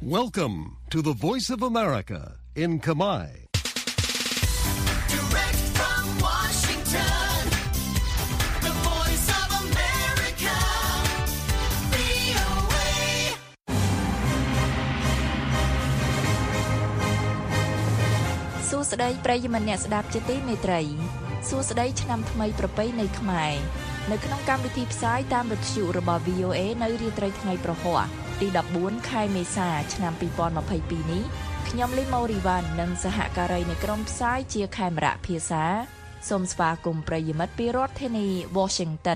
Welcome to the Voice of America in Khmer. Direct from Washington, the Voice of America, VOA. សួស្តីប្រិយមិត្តអ្នកស្ដាប់ជាទីមេត្រីសួស្តីឆ្នាំថ្មីប្រពៃណីខ្មែរនៅក្នុងកម្មវិធីផ្សាយតាមវិទ្យុរបស់ VOA នៅរាត្រីថ្ងៃប្រហ័សទី14ខែមេសាឆ្នាំ2022នេះខ្ញុំលីម៉ូរីវ៉ាន់និងសហការីនៃក្រុមផ្សាយជាខេមរៈភាសាសូមស្វាគមន៍ប្រិយមិត្តពីរដ្ឋធានី Washington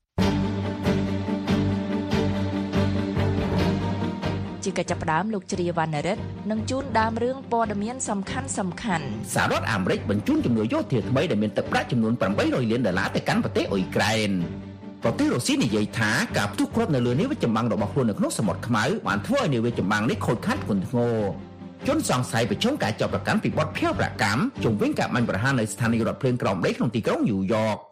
ជាកិច្ចចាប់ផ្ដើមលោកជ្រាវណ្ណរិទ្ធនឹងជូនដើមរឿងព័ត៌មានសំខាន់សហរដ្ឋអាមេរិកបញ្ជូនជំនួយយោធាថ្មីដែលមានទឹកប្រាក់ចំនួន$800លានទៅកាន់ប្រទេសអ៊ុយក្រែនប្រទេសរុស្ស៊ីនិយាយថាការផ្ទុះគ្រាប់នៅលើនាវាចម្បាំងរបស់ខ្លួននៅក្នុងសមុទ្រខ្មៅបានធ្វើឲ្យនាវាចម្បាំងនេះខូចខាតធ្ងន់ធ្ងរជនសង្ស័យប្រឈមការចាប់ប្រកាន់ពីបទភេរវកម្មជំវិញការបាញ់ប្រហារនៅស្ថានីយ៍រថភ្លើងក្រោមដីក្នុងទីក្រុងញូវយ៉ក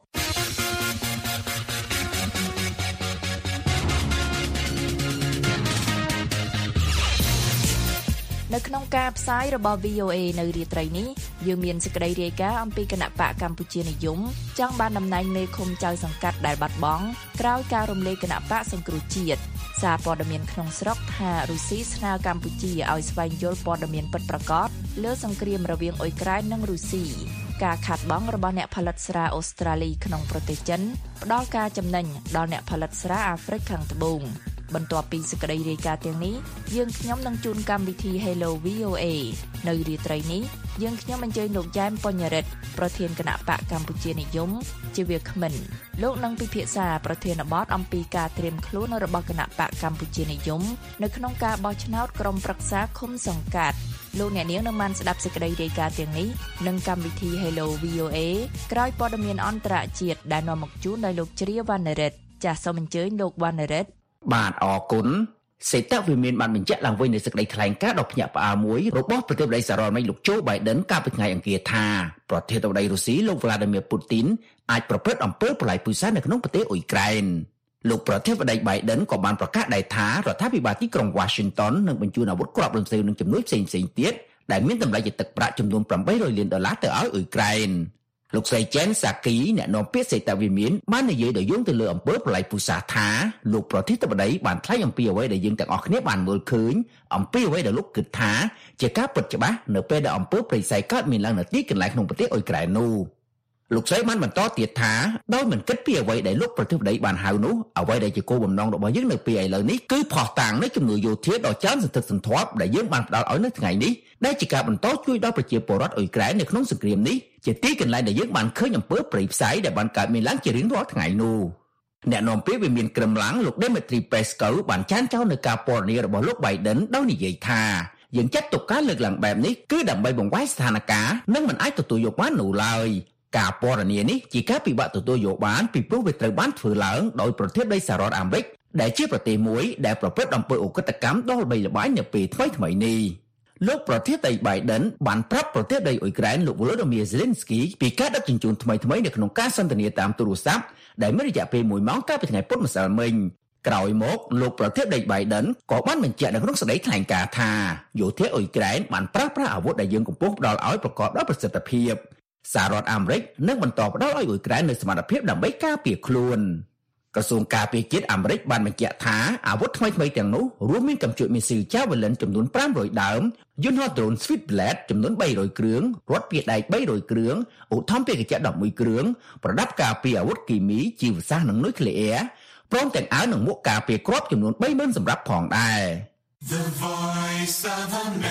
នៅក្នុងការផ្សាយរបស់ VOA នៅរាត្រីនេះយើងមានសេចក្តីរាយការណ៍អំពីគណៈបកកម្ពុជានិយមចង់បានតំណែងមេឃុំចៅសង្កាត់ដែលបាត់បង់ក្រោយការរំលែកគណៈបកសង្គ្រោះជាតិសារព័ត៌មានក្នុងស្រុកថារុស្ស៊ីស្នើកម្ពុជាឲ្យស្វែងយល់ព័ត៌មានពិតប្រាកដលើសង្គ្រាមរវាងអ៊ុយក្រែននិងរុស្ស៊ីការខាត់បងរបស់អ្នកផលិតស្រាអូស្ត្រាលីក្នុងប្រទេសចិនផ្ដល់ការចំណេញដល់អ្នកផលិតស្រាអាហ្វ្រិកខាងត្បូងបន្ទាប់ពីសេចក្តីរាយការណ៍ទាំងនេះយើងខ្ញុំនឹងជូនកម្មវិធី Hello VOA នៅរាត្រីនេះយើងខ្ញុំអញ្ជើញលោកយ៉ែមពញ្ញរិទ្ធប្រធានគណៈបកកម្ពុជានិយមជាវាគ្មិនលោកនឹងពិភាក្សាប្រធានបទអំពីការត្រៀមខ្លួនរបស់គណៈបកកម្ពុជានិយមនៅក្នុងការបោះឆ្នោតក្រុមប្រឹក្សាឃុំសង្កាត់លោកអ្នកនាងនឹងបានស្ដាប់សេចក្តីរាយការណ៍ទាំងនេះនឹងកម្មវិធី Hello VOA ក្រោយព័ត៌មានអន្តរជាតិដែលនាំមកជូនដោយលោកជ្រាវណ្ណរិទ្ធចាសសូមអញ្ជើញលោកវណ្ណរិទ្ធបាទអរគុណសេតវិមានបានបញ្ជាក់ឡើងវិញនៅសេចក្តីថ្លែងការណ៍ដ៏ភ្ញាក់ផ្អើលមួយរបស់ប្រធានាធិបតីសហរដ្ឋអាមេរិកលោកโจ Biden កាលពីថ្ងៃអង្គារថាប្រធានាធិបតីរុស្ស៊ីលោក Vladimir Putin អាចប្រព្រឹត្តអំពើប្រល័យពូជសាសន៍នៅក្នុងប្រទេសអ៊ុយក្រែនលោកប្រធានាធិបតី Biden ក៏បានប្រកាសដែរថារដ្ឋាភិបាលទីក្រុង Washington នឹងបញ្ជូនអាវុធគ្រាប់រំសេវនិងជំនួយផ្សេងៗទៀតដែលមានតម្លៃជាទឹកប្រាក់ចំនួន$800លានទៅឲ្យអ៊ុយក្រែនលោកស្រី Jen Psaki អ្នកនាំពាក្យសេតវិមានបាននិយាយដោយយោងទៅលើអំពើប្រល័យពូជសាសន៍ថាលោកប្រធានាធិបតីបានថ្លែងអំពីអ្វីដែលយើងទាំងអស់គ្នាបានមើលឃើញអំពីអ្វីដែលលោកគិតថាជាការពិតច្បាស់នៅពេលដែលអំពើប្រល័យកើតមានឡើងនៅទីកន្លែងក្នុងប្រទេសអ៊ុយក្រែននោះលោកស្រីបានបន្តទៀតថាដោយមិនគិតពីអ្វីដែលលោកប្រធានាធិបតីបានហៅនោះអ្វីដែលជាគោលបំណងរបស់យើងនៅពេលឥឡូវនេះគឺផុសតាំងនៃជំនួយយោធាដ៏ច្រើនសន្ធឹកសន្ធាប់ដែលយើងបានផ្ដល់ឲ្យនៅថ្ងៃនេះដែលជាការបន្តជួយដល់ប្រជាពលរដ្ឋអ៊ុយក្រែននៅក្នុងសង្គ្រាមនេះជាទីកន្លែងដែលយើងបានឃើញអំពើប្រល័យផ្សាយដែលបានកើតមានឡើងជារៀងរាល់ថ្ងៃនោះអ្នកនាំពាក្យវិមានក្រឹមឡាំងលោក Dmitry Peskov បានចានចោលនៅការពណ៌នារបស់លោក Biden ដោយនិយាយថាយើងចាត់ទុកការលើកឡើងបែបនេះគឺដើម្បីបង្វែរស្ថានភាពនិងមិនអាចទទួលយកបាននោះឡើយការពណ៌នានេះជាការពិបាកទទួលយកបានពីព្រោះវាត្រូវបានធ្វើឡើងដោយប្រធានាធិបតីសហរដ្ឋអាមេរិកដែលជាប្រទេសមួយដែលប្រព្រឹត្តអំពើឧក្រិដ្ឋកម្មដ៏ល្បីល្បាញនៅពេលថ្មីៗនេះលោកប្រធានាធិបតី Biden បានប្រាប់ប្រធានាធិបតីអ៊ុយក្រែនលោក Volodymyr Zelensky ពីការដឹកជញ្ជូនថ្មីៗនៅក្នុងការសន្ទនាតាមទូរស័ព្ទដែលមានរយៈពេល1ម៉ោងកាលពីថ្ងៃពុធម្សិលមិញក្រោយមកលោកប្រធានាធិបតី Biden ក៏បានបញ្ជាក់នៅក្នុងសេចក្តីថ្លែងការណ៍ថាយោធាអ៊ុយក្រែនបានប្រើប្រាស់អាវុធដែលយើងកំពុងផ្ដល់ឲ្យប្រកបដោយប្រសិទ្ធភាពសហរដ្ឋអាមេរិកនឹងបន្តផ្ដល់ឲ្យអ៊ុយក្រែននូវសមត្ថភាពដើម្បីការពារខ្លួនក្រសួងការពារជាតិអាមេរិកបានបញ្ជាក់ថាអាវុធថ្មីៗទាំងនោះរួមមានកាំជក់មីស៊ីល Javelin ចំនួន500ដើមយន្តហោះ drone Switchblade ចំនួន300គ្រឿងរថពាដែក300គ្រឿងឧទ្ធម្ភាគចក្រ11គ្រឿងប្រដាប់ការពារអាវុធគីមីជីវសាស្ត្រនិងនុយក្លេអ៊ែរព្រមទាំងអាវនិងមួកការពារគ្រាប់ចំនួន30,000សម្រាប់ផងដែរ The Voice of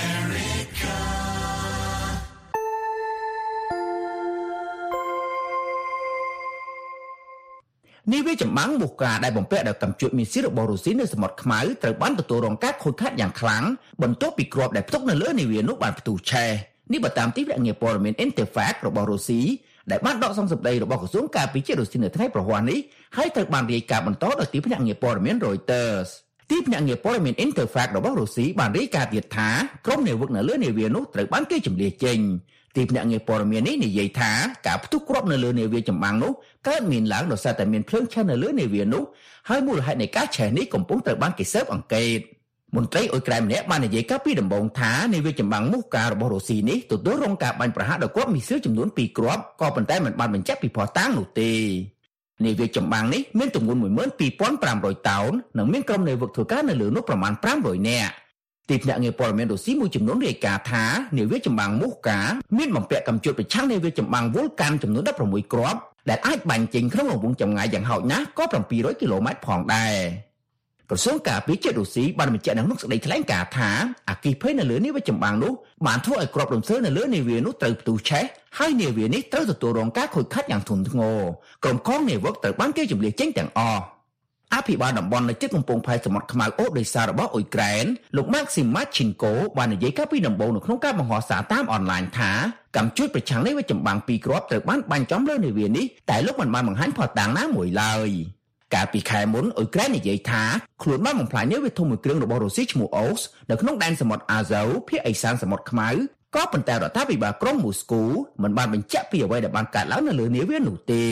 America នាវាចម្បាំងមូកាដែលបំពាក់ដោយកាំជក់មីស៊ីលរបស់រុស្ស៊ីនៅសមុទ្រខ្មៅត្រូវបានទទួលរងការខូចខាតយ៉ាងខ្លាំងបន្ទាប់ពីគ្រាប់ដែលផ្ទុកនៅលើនាវានោះបានផ្ទុះឆេះនេះបើតាមទីភ្នាក់ងារព័ត៌មាន Interfax របស់រុស្ស៊ីដែលបានដកសំសម្ដីរបស់ក្រសួងការពារជាតិរុស្ស៊ីនៅថ្ងៃប្រហ័សនេះហើយត្រូវបានរាយការណ៍បន្តដោយទីភ្នាក់ងារព័ត៌មាន Reuters ទីភ្នាក់ងារព័ត៌មាន Interfax របស់រុស្ស៊ីបានរាយការណ៍ទៀតថាក្រុមនាវិកនៅលើនាវានោះត្រូវបានគេជម្លៀសចេញទីភ្នាក់ងារព័ត៌មាននេះនិយាយថាការផ្ទុះគ្រាប់នៅលើនាវាចម្បាំងនោះកើតមានឡើងដោយសារតែមានភ្លើងឆេះនៅលើនាវានោះហើយមូលហេតុនៃការឆេះនេះកំពុងត្រូវបានគេស៊ើបអង្កេតមន្ត្រីអ៊ុយក្រែនម្នាក់បាននិយាយកាលពីដំបូងថានាវាចម្បាំងមូសការបស់រុស្ស៊ីនេះទទួលរងការបាញ់ប្រហារដោយគាត់មីស៊ីលចំនួន2គ្រាប់ក៏ប៉ុន្តែមិនបានបញ្ជាក់ពីភស្តុតាងនោះទេនាវាចម្បាំងនេះមានទម្ងន់ 12,500 តោននិងមានក្រុមនាវិកធ្វើការនៅលើនោះប្រមាណ500នាក់ទីភ្នាក់ងារព័ត៌មានរុស្ស៊ីមួយចំនួនរាយការណ៍ថានាវាចម្បាំងមូសកាមានបំពាក់កាំជុតប្រឆាំងនាវាចម្បាំងវ៉ុលកាន់ចំនួន16គ្រាប់ដែលអាចបាញ់ចេញក្នុងរង្វង់ចម្ងាយយ៉ាងហោចណាស់ក៏700គីឡូម៉ែត្រផងដែរក្រសួងការពារជាតិរុស្ស៊ីបានបញ្ជាក់នៅក្នុងសេចក្តីថ្លែងការណ៍ថាអគ្គិភ័យនៅលើនាវាចម្បាំងនោះបានធ្វើឲ្យគ្រាប់រំសើនៅលើនាវានោះត្រូវផ្ទុះឆេះហើយនាវានេះត្រូវទទួលរងការខូចខាតយ៉ាងធ្ងន់ធ្ងរក្រុមកងនាវិកត្រូវបានគេជម្លៀសចេញទាំងអស់អភិបាលតំបន់នៅជិតកំពង់ផែសមុទ្រខ្មៅអូដេសារបស់អ៊ុយក្រែនលោកម៉ាក់ស៊ីម៉ាឈីនកូបាននិយាយកាលពីដំបូងនៅក្នុងការបង្ហោះសារតាមអនឡាញថាកម្មជួយប្រឆាំងនាវាចម្បាំង2គ្រាប់ត្រូវបានបាញ់ចំលើនាវានេះតែលោកមិនបានបង្ហាញភស្តុតាងណាមួយឡើយកាលពីខែមុនអ៊ុយក្រែននិយាយថាខ្លួនបានបំផ្លាញនាវាធំមួយគ្រឿងរបស់រុស្ស៊ីឈ្មោះអូសនៅក្នុងដែនសមុទ្រអាហ្សូភាគឦសានសមុទ្រខ្មៅក៏ប៉ុន្តែរដ្ឋាភិបាលក្រុងមូស្គូមិនបានបញ្ជាក់ពីអ្វីដែលបានកើតឡើងនៅលើនាវានោះទេ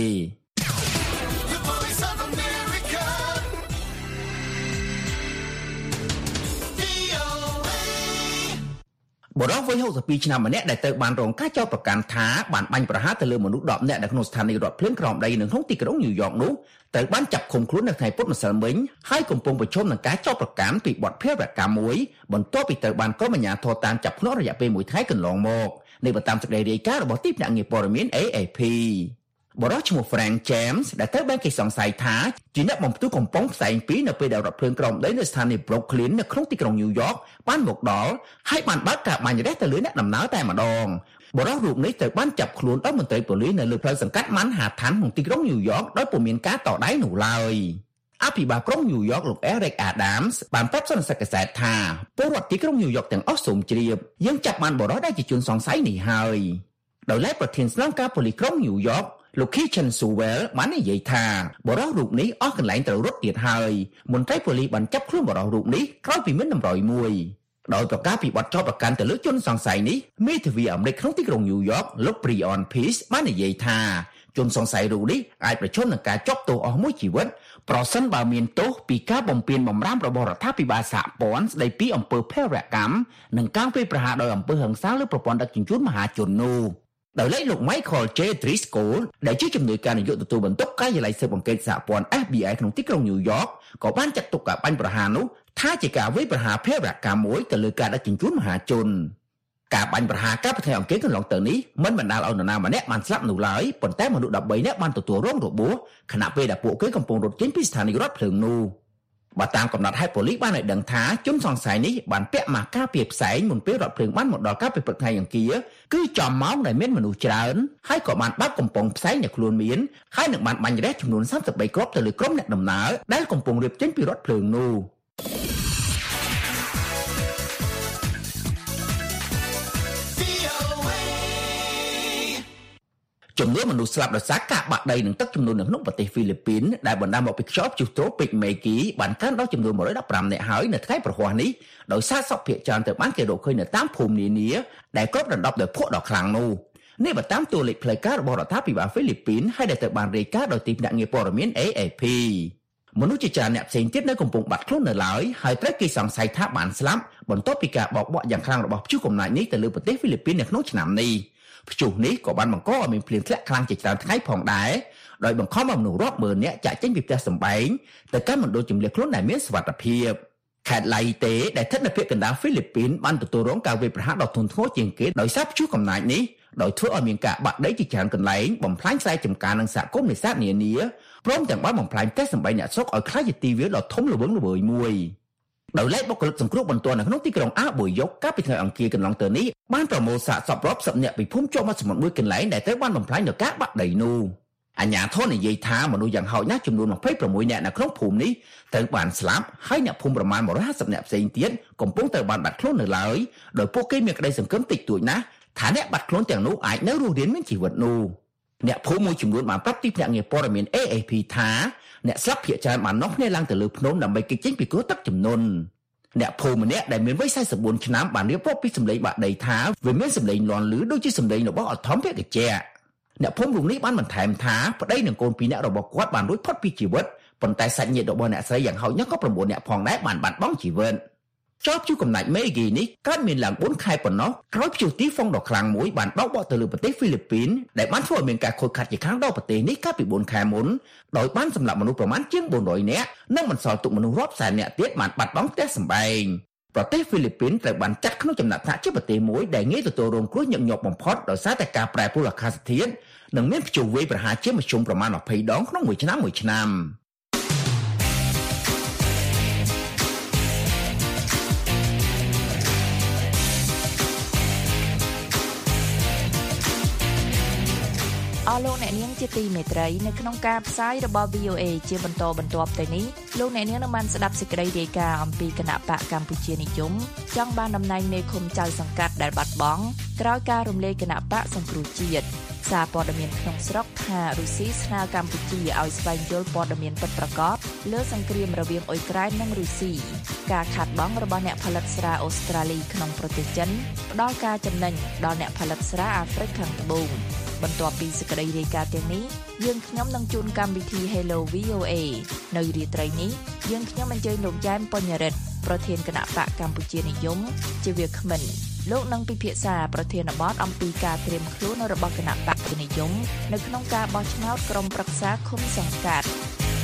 បរិសុទ្ធវ័យ62ឆ្នាំម្នាក់ដែលត្រូវបានរងការចោទប្រកាន់ថាបានបាញ់ប្រហារទៅលើមនុស្ស10នាក់នៅក្នុងស្ថានីយ៍រថភ្លើងក្រោមដីនៅក្នុងទីក្រុងញូវយ៉កនោះត្រូវបានចាប់ឃុំខ្លួននៅថ្ងៃពុធម្សិលមិញហើយកំពុងប្រឈមនឹងការចោទប្រកាន់ពីបទភេរវកម្មមួយបន្ទាប់ពីត្រូវបានក្រុមអាជ្ញាធរតាមចាប់ខ្លួនរយៈពេល1ថ្ងៃកន្លងមកនេះបើតាមសេចក្តីរាយការណ៍របស់ទីភ្នាក់ងារព័ត៌មាន AFP បរិសុទ្ធឈ្មោះ Frank James ដែលត្រូវបានគេសង្ស័យថាជាអ្នកបំផ្ទុះកំប៉ុងផ្សែង2នៅពេលដែលរថភ្លើងក្រោមដីនៅស្ថានីយ៍ Brooklyn នៅក្នុងទីក្រុងញូវយ៉កបានមកដល់ហើយបានបើកការបាញ់រះទៅលើអ្នកដំណើរតែម្ដងបរិសុទ្ធរូបនេះត្រូវបានចាប់ខ្លួនដោយមន្ត្រីប៉ូលីសនៅលើផ្លូវសង្កាត់ Manhattan ក្នុងទីក្រុងញូវយ៉កដោយពុំមានការតដៃនោះឡើយអភិបាលក្រុងញូវយ៉កលោក Eric Adams បានប្រាប់សន្និសីទកាសែតថាពលរដ្ឋទីក្រុងញូវយ៉កទាំងអស់សូមជ្រាបយើងចាប់បានបរិសុទ្ធដែលជាជនសង្ស័យនេះហើយដោយឡែកប្រធានស្នងការប៉ូលីសក្រុងញូវយ៉កលោក Kitchen Sewell បាននិយាយថាបរិសុទ្ធរូបនេះអស់កន្លែងត្រូវរត់ទៀតហើយមន្ត្រីប៉ូលីសបានចាប់ខ្លួនបរិសុទ្ធរូបនេះក្រោយពីមានតម្រុយមួយដោយប្រកាសពីបទចោទប្រកាន់ទៅលើជនសង្ស័យនេះមេធាវីអាមេរិកក្នុងទីក្រុងញូវយ៉កលោក Brian Peace បាននិយាយថាជនសង្ស័យរូបនេះអាចប្រឈមនឹងការជាប់ទោសអស់មួយជីវិតប្រសិនបើមានទោសពីការបំពានបំរាមរបស់រដ្ឋាភិបាលសហព័ន្ធស្ដីពីអំពើភេរវកម្មនិងការវាយប្រហារដោយអំពើហិង្សាលើប្រព័ន្ធដឹកជញ្ជូនមហាជននោះដោយឡែកលោក Michael J. Driscoll ដែលជាជំនួយការនាយកទទួលបន្ទុកការិយាល័យស៊ើបអង្កេតសហព័ន្ធ FBI ក្នុងទីក្រុងញូវយ៉កក៏បានចាត់ទុកការបាញ់ប្រហារនោះថាជាការវាយប្រហារភេរវកម្មមួយទៅលើការដឹកជញ្ជូនមហាជនការបាញ់ប្រហារកាលពីថ្ងៃអង្គារកន្លងទៅនេះមិនបណ្ដាលឲ្យនរណាម្នាក់បានស្លាប់នោះឡើយប៉ុន្តែមនុស្ស13នាក់បានទទួលរងរបួសខណៈពេលដែលពួកគេកំពុងរត់ចេញពីស្ថានីយ៍រថភ្លើងនោះបើតាមកំណត់ហេតុប៉ូលីសបានឲ្យដឹងថាជនសង្ស័យនេះបានពាក់ម៉ាស់ការពារផ្សែងមុនពេលរថភ្លើងបានមកដល់កាលពីព្រឹកថ្ងៃអង្គារគឺចំម៉ោងដែលមានមនុស្សច្រើនហើយក៏បានបើកកំប៉ុងផ្សែងដែលខ្លួនមានហើយនឹងបានបាញ់រះចំនួន33គ្រាប់ទៅលើក្រុមអ្នកដំណើរដែលកំពុងរៀបចេញពីរថភ្លើងនោះចំនួនមនុស្សស្លាប់ដោយសារការបាក់ដីនិងទឹកជំនន់នៅក្នុងប្រទេសហ្វីលីពីនដែលបណ្ដាលមកពីខ្យល់ព្យុះត្រូពិកមេគីបានកើនដល់ចំនួន115នាក់ហើយនៅថ្ងៃប្រហ័សនេះដោយសារសពភាគច្រើនត្រូវបានគេរកឃើញនៅតាមភូមិនានាដែលគ្របដណ្ដប់ដោយភក់ដ៏ខ្លាំងនោះនេះបើតាមតួលេខផ្លូវការរបស់រដ្ឋាភិបាលហ្វីលីពីនហើយដែលត្រូវបានរាយការណ៍ដោយទីភ្នាក់ងារព័ត៌មាន AFP មនុស្សជាច្រើនអ្នកផ្សេងទៀតនៅកំពុងបាត់ខ្លួននៅឡើយហើយត្រូវគេសង្ស័យថាបានស្លាប់បន្ទាប់ពីការបោកបក់យ៉ាងខ្លាំងរបស់ព្យុះកំណាចនេះទៅលើប្រទេសហ្វីលីពីននៅក្នុងឆ្នាំនេះព្យុះនេះក៏បានបង្កឲ្យមានភ្លៀងធ្លាក់ខ្លាំងជាច្រើនថ្ងៃផងដែរដោយបង្ខំឲ្យមនុស្សរាប់ម៉ឺននាក់ចាក់ចេញពីផ្ទះសម្បែងទៅកាន់មណ្ឌលជម្លៀសខ្លួនដែលមានសុវត្ថិភាពខេត្តឡៃតេដែលស្ថិតនៅភាគកណ្ដាលហ្វីលីពីនបានទទួលរងការវាយប្រហារដ៏ធ្ងន់ធ្ងរជាងគេដោយសារព្យុះកំណាចនេះដោយធ្វើឲ្យមានការបាក់ដីជាច្រើនកន្លែងបំផ្លាញខ្សែចម្ការនិងសហគមន៍នេសាទនានាព្រមទាំងបានបំផ្លាញផ្ទះសម្បែងអ្នកស្រុកឲ្យក្លាយជាទីវាលដ៏ធំល្វឹងល្វើយមួយដោយឡែកបុគ្គលិកសង្គ្រោះបន្ទាន់នៅក្នុងទីក្រុងអាប៊ុយយុកកាលពីថ្ងៃអង្គារកន្លងទៅនេះបានប្រមូលសាកសពរាប់សិបនាក់ពីភូមិជាប់មាត់សមុទ្រមួយកន្លែងដែលត្រូវបានបំផ្លាញដោយការបាក់ដីនោះអាជ្ញាធរនិយាយថាមនុស្សយ៉ាងហោចណាស់ចំនួន26នាក់នៅក្នុងភូមិនេះត្រូវបានស្លាប់ហើយអ្នកភូមិប្រមាណ150នាក់ផ្សេងទៀតកំពុងត្រូវបានបាត់ខ្លួននៅឡើយដោយពួកគេមានក្តីសង្ឃឹមតិចតួចណាស់ថាអ្នកបាត់ខ្លួនទាំងនោះអាចនៅរស់រានមានជីវិតនោះអ្នកភូមិមួយចំនួនបានប្រាប់ទីភ្នាក់ងារព័ត៌មាន AFP ថាអ្នកស្លាប់ភាគច្រើនបាននាំគ្នាឡើងទៅលើភ្នំដើម្បីគេចចេញពីគ្រោះទឹកជំនន់អ្នកភូមិម្នាក់ដែលមានវ័យ44ឆ្នាំបានរៀបរាប់ពីសម្លេងបាក់ដីថាវាមានសម្លេងលាន់ឮដូចជាសម្លេងរបស់អធមភគជៈអ្នកភូមិរូបនេះបានបន្ថែមថាប្តីនិងកូន2នាក់របស់គាត់បានរួចផុតពីជីវិតប៉ុន្តែសាច់ញាតិរបស់អ្នកស្រីយ៉ាងហោចណាស់ក៏9នាក់ផងដែរបានបាត់បង់ជីវិតជាប់ជួកំណាច់មេហ្គីនេះកើតមានឡើង4ខែប៉ុណ្ណោះក្រោយព្យុះទីហ្វុងដ៏ខ្លាំងមួយបានបោកបក់ទៅលើប្រទេសហ្វីលីពីនដែលបានធ្វើឲ្យមានការខូចខាតជាខ្លាំងដល់ប្រទេសនេះកាលពី4ខែមុនដោយបានសម្លាប់មនុស្សប្រមាណជាង400នាក់និងបន្សល់ទុកមនុស្សរាប់សែននាក់ទៀតបានបាត់បង់ផ្ទះសម្បែងប្រទេសហ្វីលីពីនត្រូវបានចាត់ក្នុងចំណាត់ថ្នាក់ជាប្រទេសមួយដែលងាយទទួលរងគ្រោះញឹកញាប់បំផុតដោយសារតែការប្រែប្រួលអាកាសធាតុនិងមានព្យុះវាយប្រហារជាមធ្យមប្រមាណ20ដងក្នុងមួយឆ្នាំអស់លោកអ្នកនាងជាទីមេត្រីនៅក្នុងការផ្សាយរបស់ VOA ជាបន្តបន្ទាប់ទៅនេះលោកអ្នកនាងនឹងបានស្ដាប់សេចក្តីរាយការណ៍អំពីគណៈបកកម្ពុជានិយមចង់បានតំណែងមេឃុំចៅសង្កាត់ដែលបាត់បង់ក្រោយការរំលាយគណៈបកសង្គ្រោះជាតិសារព័ត៌មានក្នុងស្រុកថារុស្ស៊ីស្នើកម្ពុជាឲ្យស្វែងយល់ព័ត៌មានពិតប្រាកដលើសង្គ្រាមរវាងអ៊ុយក្រែននិងរុស្ស៊ីការខាតបង់របស់អ្នកផលិតស្រាអូស្ត្រាលីក្នុងប្រទេសចិនផ្ដល់ការចំណេញដល់អ្នកផលិតស្រាអាហ្វ្រិកខាងត្បូងបន្ទាប់ពីសេចក្តីរាយការណ៍ទាំងនេះយើងខ្ញុំនឹងជូនកម្មវិធី Hello VOA នៅរាត្រីនេះយើងខ្ញុំអញ្ជើញលោកយ៉ែមពញ្ញរិទ្ធប្រធានគណៈបកកម្ពុជានិយមជាវាគ្មិនលោកនឹងពិភាក្សាប្រធានបទអំពីការត្រៀមខ្លួនរបស់គណៈបកនិយមនៅក្នុងការបោះឆ្នោតក្រុមប្រឹក្សាឃុំសង្កាត់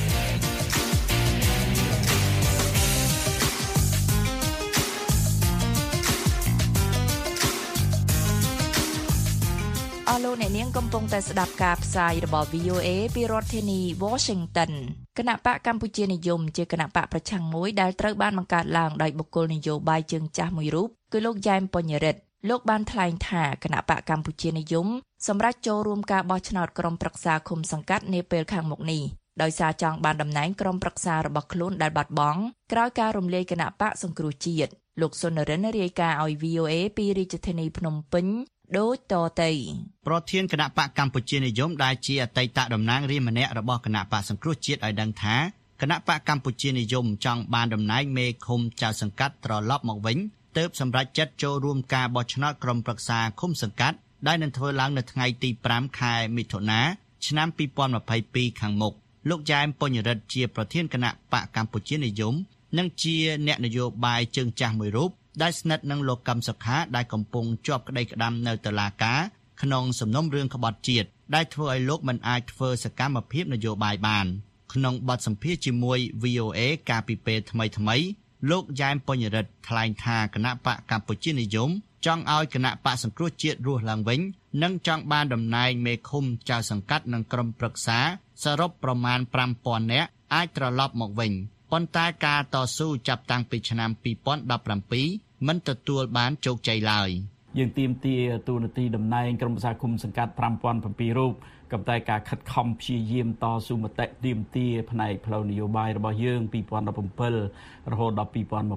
អស់លោកអ្នកនាងកំពុងតែស្ដាប់ការផ្សាយរបស់ VOA ពីរដ្ឋធានី Washington គណៈបកកម្ពុជានិយមជាគណៈបកប្រឆាំងមួយដែលត្រូវបានបង្កើតឡើងដោយបុគ្គលនយោបាយជើងចាស់មួយរូបគឺលោកយ៉ែមពញ្ញរិទ្ធលោកបានថ្លែងថាគណៈបកកម្ពុជានិយមសម្រាប់ចូលរួមការបោះឆ្នោតក្រុមប្រឹក្សាឃុំសង្កាត់នាពេលខាងមុខនេះដោយសារចង់បានតំណែងក្រុមប្រឹក្សារបស់ខ្លួនដែលបាត់បង់ក្រោយការរំលាយគណៈបកសង្គ្រោះជាតិលោកសុនរិនរាយការណ៍ឲ្យ VOA ពីរាជធានីភ្នំពេញដូចតទៅប្រធានគណៈបកកម្ពុជានិយមដែលជាអតីតតំណាងរាស្ត្រម្នាក់របស់គណៈបកសង្គ្រោះជាតិឲ្យដឹងថាគណៈបកកម្ពុជានិយមចង់បានតំណែងមេឃុំចៅសង្កាត់ត្រឡប់មកវិញទើបសម្រេចចិត្តចូលរួមការបោះឆ្នោតក្រុមប្រឹក្សាឃុំសង្កាត់ដែលនឹងធ្វើឡើងនៅថ្ងៃទី5ខែមិថុនាឆ្នាំ2022ខាងមុខលោកយ៉ែមពញ្ញរិទ្ធជាប្រធានគណៈបកកម្ពុជានិយមនិងជាអ្នកនយោបាយជើងចាស់មួយរូបដែលស្និទ្ធនឹងលោកកឹមសុខាដែលកំពុងជាប់ក្តីក្តាំនៅតុលាការក្នុងសំណុំរឿងក្បត់ជាតិដែលធ្វើឲ្យលោកមិនអាចធ្វើសកម្មភាពនយោបាយបានក្នុងបទសម្ភាសន៍ជាមួយ VOA កាលពីពេលថ្មីលោកយ៉ែមពញ្ញរិទ្ធថ្លែងថាគណៈបកកម្ពុជានិយមចង់ឲ្យគណៈបកសង្គ្រោះជាតិរស់ឡើងវិញនិងចង់បានតំណែងមេឃុំចៅសង្កាត់និងក្រុមប្រឹក្សាសរុបប្រមាណ 5000 នាក់អាចត្រឡប់មកវិញប៉ុន្តែការតស៊ូចាប់តាំងពីឆ្នាំ2017មិនទទួលបានជោគជ័យឡើយយើងទាមទារទូនាទីតំណែងក្រុមប្រឹក្សាឃុំសង្កាត់ 5007 រូបក៏តែការខិតខំព្យាយាមតស៊ូមតិទាមទារផ្នែកផ្លូវនយោបាយរបស់យើង2017រហូតដល់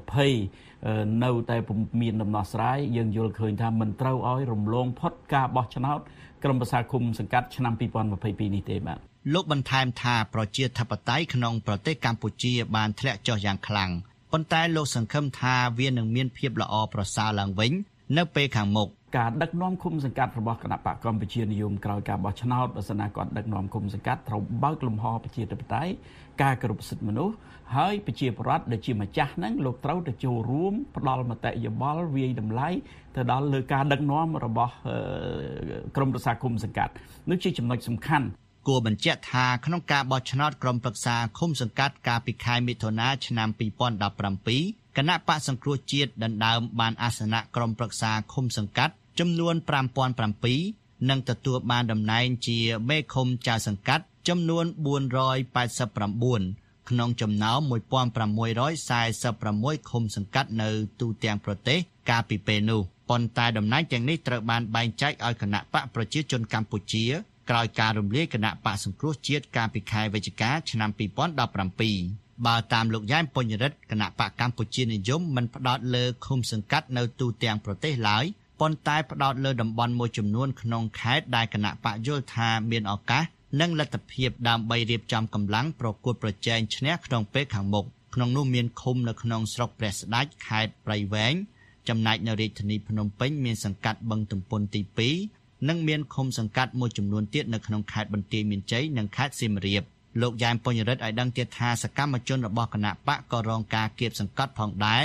2020នៅតែពុំមានដំណោះស្រាយយើងយល់ឃើញថាមិនត្រូវឲ្យរំលងផុតការបោះឆ្នោតក្រុមប្រឹក្សាឃុំសង្កាត់ឆ្នាំ2022នេះទេបាទលោកបន្ថែមថាប្រជាធិបតេយ្យក្នុងប្រទេសកម្ពុជាបានធ្លាក់ចុះយ៉ាងខ្លាំងប៉ុន្តែលោកសង្ឃឹមថាវានឹងមានភាពល្អប្រសើរឡើងវិញនៅពេលខាងមុខការដឹកនាំឃុំសង្កាត់របស់គណៈបកកម្ពុជានិយមក្រោយការបោះឆ្នោតបើសិនណាគាត់ដឹកនាំឃុំសង្កាត់ត្រូវបើកលំហប្រជាធិបតេយ្យការគោរពសិទ្ធិមនុស្សហើយប្រជាពលរដ្ឋដែលជាម្ចាស់ហ្នឹងលោកត្រូវទៅចូលរួមផ្ដល់មតិយោបល់វាយតម្លៃទៅដល់លើការដឹកនាំរបស់ក្រុមប្រឹក្សាឃុំសង្កាត់នោះជាចំណុចសំខាន់គួរបញ្ជាក់ថាក្នុងការបោះឆ្នោតក្រុមប្រឹក្សាឃុំសង្កាត់កាលពីខែមិថុនាឆ្នាំ2017គណៈបកសង្គ្រោះជាតិដណ្ដើមបានអាសនៈក្រុមប្រឹក្សាឃុំសង្កាត់ចំនួន 5007 និងទទួលបានតំណែងជាមេឃុំចៅសង្កាត់ចំនួន489ក្នុងចំណោម 1646 ឃុំសង្កាត់នៅទូទាំងប្រទេសកាលពីពេលនោះប៉ុន្តែតំណែងទាំងនេះត្រូវបានបែងចែកឲ្យគណៈបកប្រជាជនកម្ពុជាក្រោយការរំលាយគណៈបកសង្គ្រោះជាតិកាលពីខែវិច្ឆិកាឆ្នាំ2017បើតាមលោកយ៉ែមពញ្ញរិទ្ធគណៈបកកម្ពុជានិយមមិនផ្ដោតលើឃុំសង្កាត់នៅទូទាំងប្រទេសឡើយប៉ុន្តែផ្ដោតលើតំបន់មួយចំនួនក្នុងខេត្តដែលគណៈបកយល់ថាមានឱកាសនិងលទ្ធភាពដើម្បីរៀបចំកម្លាំងប្រកួតប្រជែងឈ្នះក្នុងពេលខាងមុខក្នុងនោះមានឃុំនៅក្នុងស្រុកព្រះស្ដេចខេត្តព្រៃវែងចំណែកនៅរាជធានីភ្នំពេញមានសង្កាត់បឹងទំពុនទី2និងមានឃុំសង្កាត់មួយចំនួនទៀតនៅក្នុងខេត្តបន្ទាយមានជ័យនិងខេត្តសៀមរាបលោកយ៉ែមពញ្ញរិទ្ធឲ្យដឹងទៀតថាសកម្មជនរបស់គណៈបកក៏រងការគាបសង្កត់ផងដែរ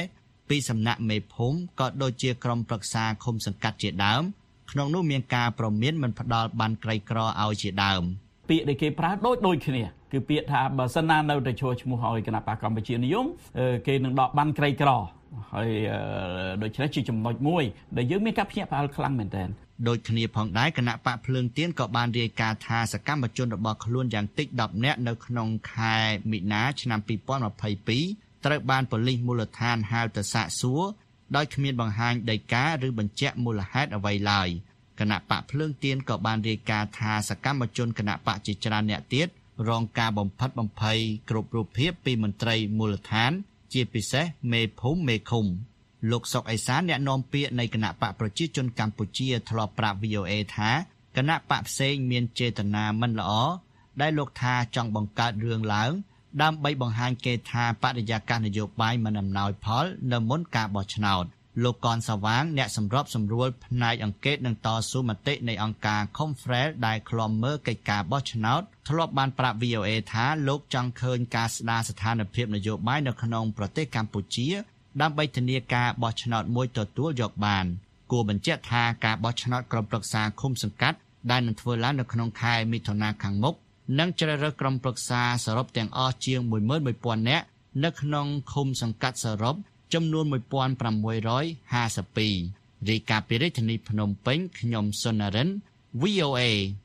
ពីសំណាក់មេភូមិក៏ដូចជាក្រុមប្រឹក្សាឃុំសង្កាត់ជាដើមក្នុងនោះមានការប្រមានមិនផ្ដល់បានក្រីក្រឲ្យជាដើមពាក្យដែលគេប្រើដូចគ្នាគឺពាក្យថាបើសិនណានៅតែចូលឈ្មោះឲ្យគណៈបកកម្ពុជានិយមគេនឹងដកបានក្រីក្រហើយដូច្នេះជាចំណុចមួយដែលយើងមានការភ្ញាក់ផ្អើលខ្លាំងមែនទែនដូចគ្នាផងដែរគណៈបកភ្លើងទៀនក៏បានរាយការណ៍ថាសកម្មជនរបស់ខ្លួនយ៉ាងតិច10នាក់នៅក្នុងខែមីនាឆ្នាំ2022ត្រូវបានប៉ូលីសមូលដ្ឋានហៅទៅសាកសួរដោយគ្មានបង្ហាញដីកាឬបញ្ជាក់មូលហេតុអ្វីឡើយគណៈបកភ្លើងទៀនក៏បានរាយការណ៍ថាសកម្មជនគណៈបកជាច្រើនអ្នកទៀតរងការបំផិតបំភ័យគ្រប់រូបភាពពីមន្ត្រីមូលដ្ឋានជាពិសេសមេភូមិមេឃុំលោកសុកអេសានអ្នកនាំពាក្យនៃគណៈបកប្រជាជនកម្ពុជាធ្លាប់ប្រាប់ VOA ថាគណៈបកផ្សេងមានចេតនាមិនល្អដែលលោកថាចង់បង្កើតរឿងឡើងដើម្បីបង្ហាញគេថាបរិយាកាសនយោបាយមិនអំណោយផលនៅមុនការបោះឆ្នោតលោកកនសវាងអ្នកសម្របសម្រួលផ្នែកអង្កេតនិងតស៊ូមតិនៃអង្គការ Confrel ដែលឃ្លាំមើលកិច្ចការបោះឆ្នោតធ្លាប់បានប្រាប់ VOA ថាលោកចង់ឃើញការស្ដារស្ថានភាពនយោបាយនៅក្នុងប្រទេសកម្ពុជាដើម្បីធានាការបោះឆ្នោតមួយទទួលយកបានគួរបញ្ជាក់ថាការបោះឆ្នោតក្រុមប្រឹក្សាឃុំសង្កាត់ដែលនឹងធ្វើឡើងនៅក្នុងខែមិថុនាខាងមុខនឹងជ្រើសរើសក្រុមប្រឹក្សាសរុបទាំងអស់ជាង 11,000 នាក់នៅក្នុងឃុំសង្កាត់សរុបចំនួន 1,652 រាយការណ៍ពីរាជធានីភ្នំពេញខ្ញុំសុននរិន VOA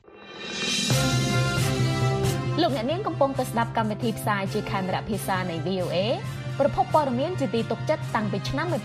លោកអ្នកនាងកំពុងតែស្ដាប់កម្មវិធីផ្សាយជាខេមរៈភាសានៃ VOA ប្រភពព័ត៌មានជាទីទុកចិត្តតាំងពីឆ្នាំ 1955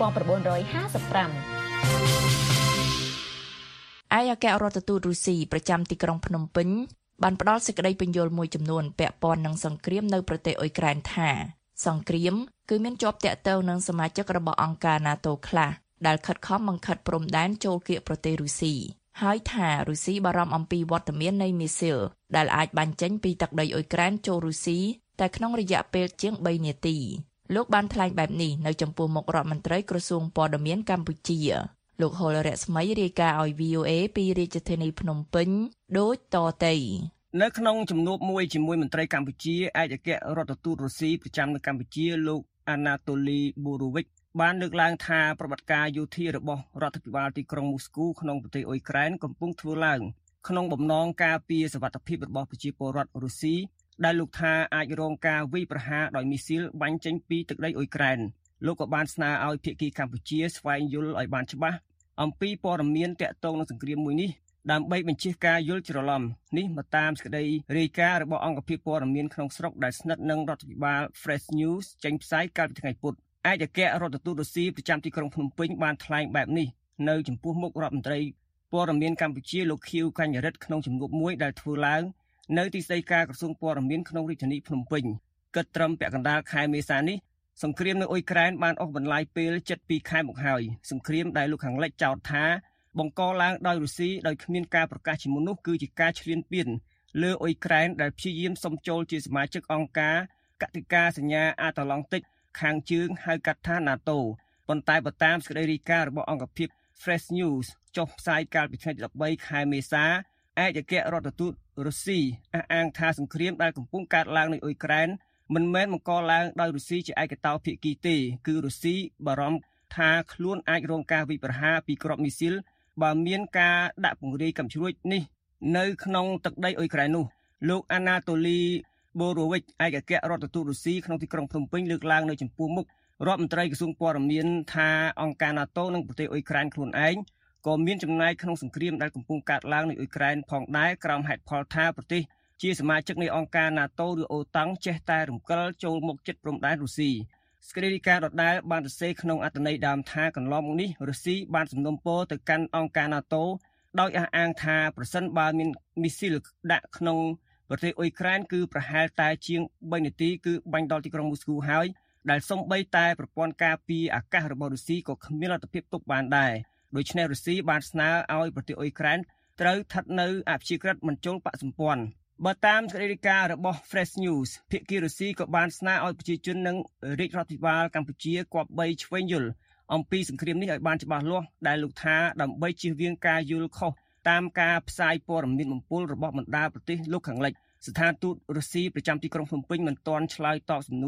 ឯកអគ្គរដ្ឋទូតរុស្ស៊ីប្រចាំទីក្រុងភ្នំពេញបានផ្ដល់សេចក្តីពន្យល់មួយចំនួនពាក់ព័ន្ធនឹងសង្គ្រាមនៅប្រទេសអ៊ុយក្រែនថាសង្គ្រាមគឺមានជាប់ទាក់ទងនឹងសមាជិករបស់អង្គការ NATO ខ្លះដែលខិតខំបង្ខិតព្រំដែនចូលគៀកប្រទេសរុស្ស៊ីហើយថារុស្ស៊ីបារម្ភអំពីវត្តមាននៃមីស៊ីលដែលអាចបាញ់ចេញពីទឹកដីអ៊ុយក្រែនចូលរុស្ស៊ីតែក្នុងរយៈពេលជាង3នាទីលោកបានថ្លែងបែបនេះនៅចំពោះមុខរដ្ឋមន្ត្រីក្រសួងព័ត៌មានកម្ពុជាលោកហុលរស្មីរាយការណ៍ឲ្យ VOA ពីរាជធានីភ្នំពេញដូចតទៅនៅក្នុងជំនួបមួយជាមួយមន្ត្រីកម្ពុជាឯកអគ្គរដ្ឋទូតរុស្ស៊ីប្រចាំនៅកម្ពុជាលោកអាណាតូលីបូរូវិចបានលើកឡើងថាប្រតិបត្តិការយោធារបស់រដ្ឋាភិបាលទីក្រុងមូស្គូក្នុងប្រទេសអ៊ុយក្រែនកំពុងធ្វើឡើងក្នុងបំណងការពារសុវត្ថិភាពរបស់ប្រជាពលរដ្ឋរុស្ស៊ីដែលលោកថាអាចរងការវាយប្រហារដោយមីស៊ីលបាញ់ចេញពីទឹកដីអ៊ុយក្រែនលោកក៏បានស្នើឲ្យភាគីកម្ពុជាស្វែងយល់ឲ្យបានច្បាស់អំពីព័ត៌មានទាក់ទងនឹងសង្គ្រាមមួយនេះដើម្បីបញ្ជៀសការយល់ច្រឡំនេះមកតាមសេចក្តីរាយការណ៍របស់អង្គភាពព័ត៌មានក្នុងស្រុកដែលស្និទ្ធនឹងរដ្ឋាភិបាល Fresh News ចេញផ្សាយកាលពីថ្ងៃពុធឯកអគ្គរដ្ឋទូតរុស្ស៊ីប្រចាំទីក្រុងភ្នំពេញបានថ្លែងបែបនេះនៅចំពោះមុខរដ្ឋមន្ត្រីព័ត៌មានកម្ពុជាលោកខៀវកញ្ញរិទ្ធក្នុងជំនួបមួយដែលធ្វើឡើងនៅទីស្តីការក្រសួងព័ត៌មានក្នុងរាជធានីភ្នំពេញគិតត្រឹមពាក់កណ្ដាលខែមេសានេះសង្គ្រាមនៅអ៊ុយក្រែនបានអូសបន្លាយពេលជិត2ខែមកហើយសង្គ្រាមដែលលោកខាងលិចចោទថាបង្កឡើងដោយរុស្ស៊ីដោយគ្មានការប្រកាសជាមុននោះគឺជាការឈ្លានពានលើអ៊ុយក្រែនដែលព្យាយាមសុំចូលជាសមាជិកអង្គការកតិកាសញ្ញាអាត្លង់តិកខាងជើងហៅកាត់ថា NATO ប៉ុន្តែបើតាមសេចក្តីរាយការណ៍របស់អង្គភាព Fresh News ចុះផ្សាយកាលពីថ្ងៃទី13ខែមេសាឯកអគ្គរដ្ឋទូតរុស្ស៊ីអះអាងថាសង្គ្រាមដែលកំពុងកើតឡើងនៅអ៊ុយក្រែនមិនមែនបង្កឡើងដោយរុស្ស៊ីជាឯកតោភាគីទេគឺរុស្ស៊ីបារម្ភថាខ្លួនអាចរងការវាយប្រហារពីគ្រាប់មីស៊ីលបើមានការដាក់ពង្រាយកាំជ្រួចនេះនៅក្នុងទឹកដីអ៊ុយក្រែននោះលោកអាណាតូលីបូរូវិចឯកអគ្គរដ្ឋទូតរុស្ស៊ីក្នុងទីក្រុងភ្នំពេញលើកឡើងនៅចំពោះមុខរដ្ឋមន្ត្រីក្រសួងព័ត៌មានថាអង្គការ NATO និងប្រទេសអ៊ុយក្រែនខ្លួនឯងក៏មានចំណាយក្នុងសង្គ្រាមដែលកំពុងកើតឡើងនៅអ៊ុយក្រែនផងដែរក្រោមហេតុផលថាប្រទេសជាសមាជិកនៃអង្គការ NATO ឬអូតាំងចេះតែរំកិលចូលមកជិតព្រំដែនរុស្ស៊ីសេចក្តីរាយការណ៍ដដែលបានសរសេរក្នុងអត្ថន័យដើមថាកន្លងមកនេះរុស្ស៊ីបានសំណូមពរទៅកាន់អង្គការ NATO ដោយអះអាងថាប្រសិនបើមានមីស៊ីលដាក់ក្នុងប្រទេសអ៊ុយក្រែនគឺប្រហែលតែជាង3នាទីគឺបាញ់ដល់ទីក្រុងមូស្គូហើយដែលសូម្បីតែប្រព័ន្ធការពារអាកាសរបស់រុស្ស៊ីក៏គ្មានលទ្ធភាពទប់បានដែរដូច្នេះរុស្ស៊ីបានស្នើឲ្យប្រទេសអ៊ុយក្រែនត្រូវស្ថិតនៅអព្យាក្រឹតមិនចូលបកសម្ព័ន្ធបើតាមសេចក្តីរាយការណ៍របស់ Fresh News ភាគីរុស្ស៊ីក៏បានស្នើឲ្យប្រជាជននិងរាជរដ្ឋាភិបាលកម្ពុជាគប្បីឆ្វេងយល់អំពីសង្គ្រាមនេះឲ្យបានច្បាស់លាស់ដែលលោកថាដើម្បីជៀសវាងការយល់ខុសតាមការផ្សាយព័ត៌មានបំពុលរបស់បណ្ដាប្រទេសលោកខាងលិចស្ថានទូតរុស្ស៊ីប្រចាំទីក្រុងភ្នំពេញមិនទាន់ឆ្លើយតបសំណួរ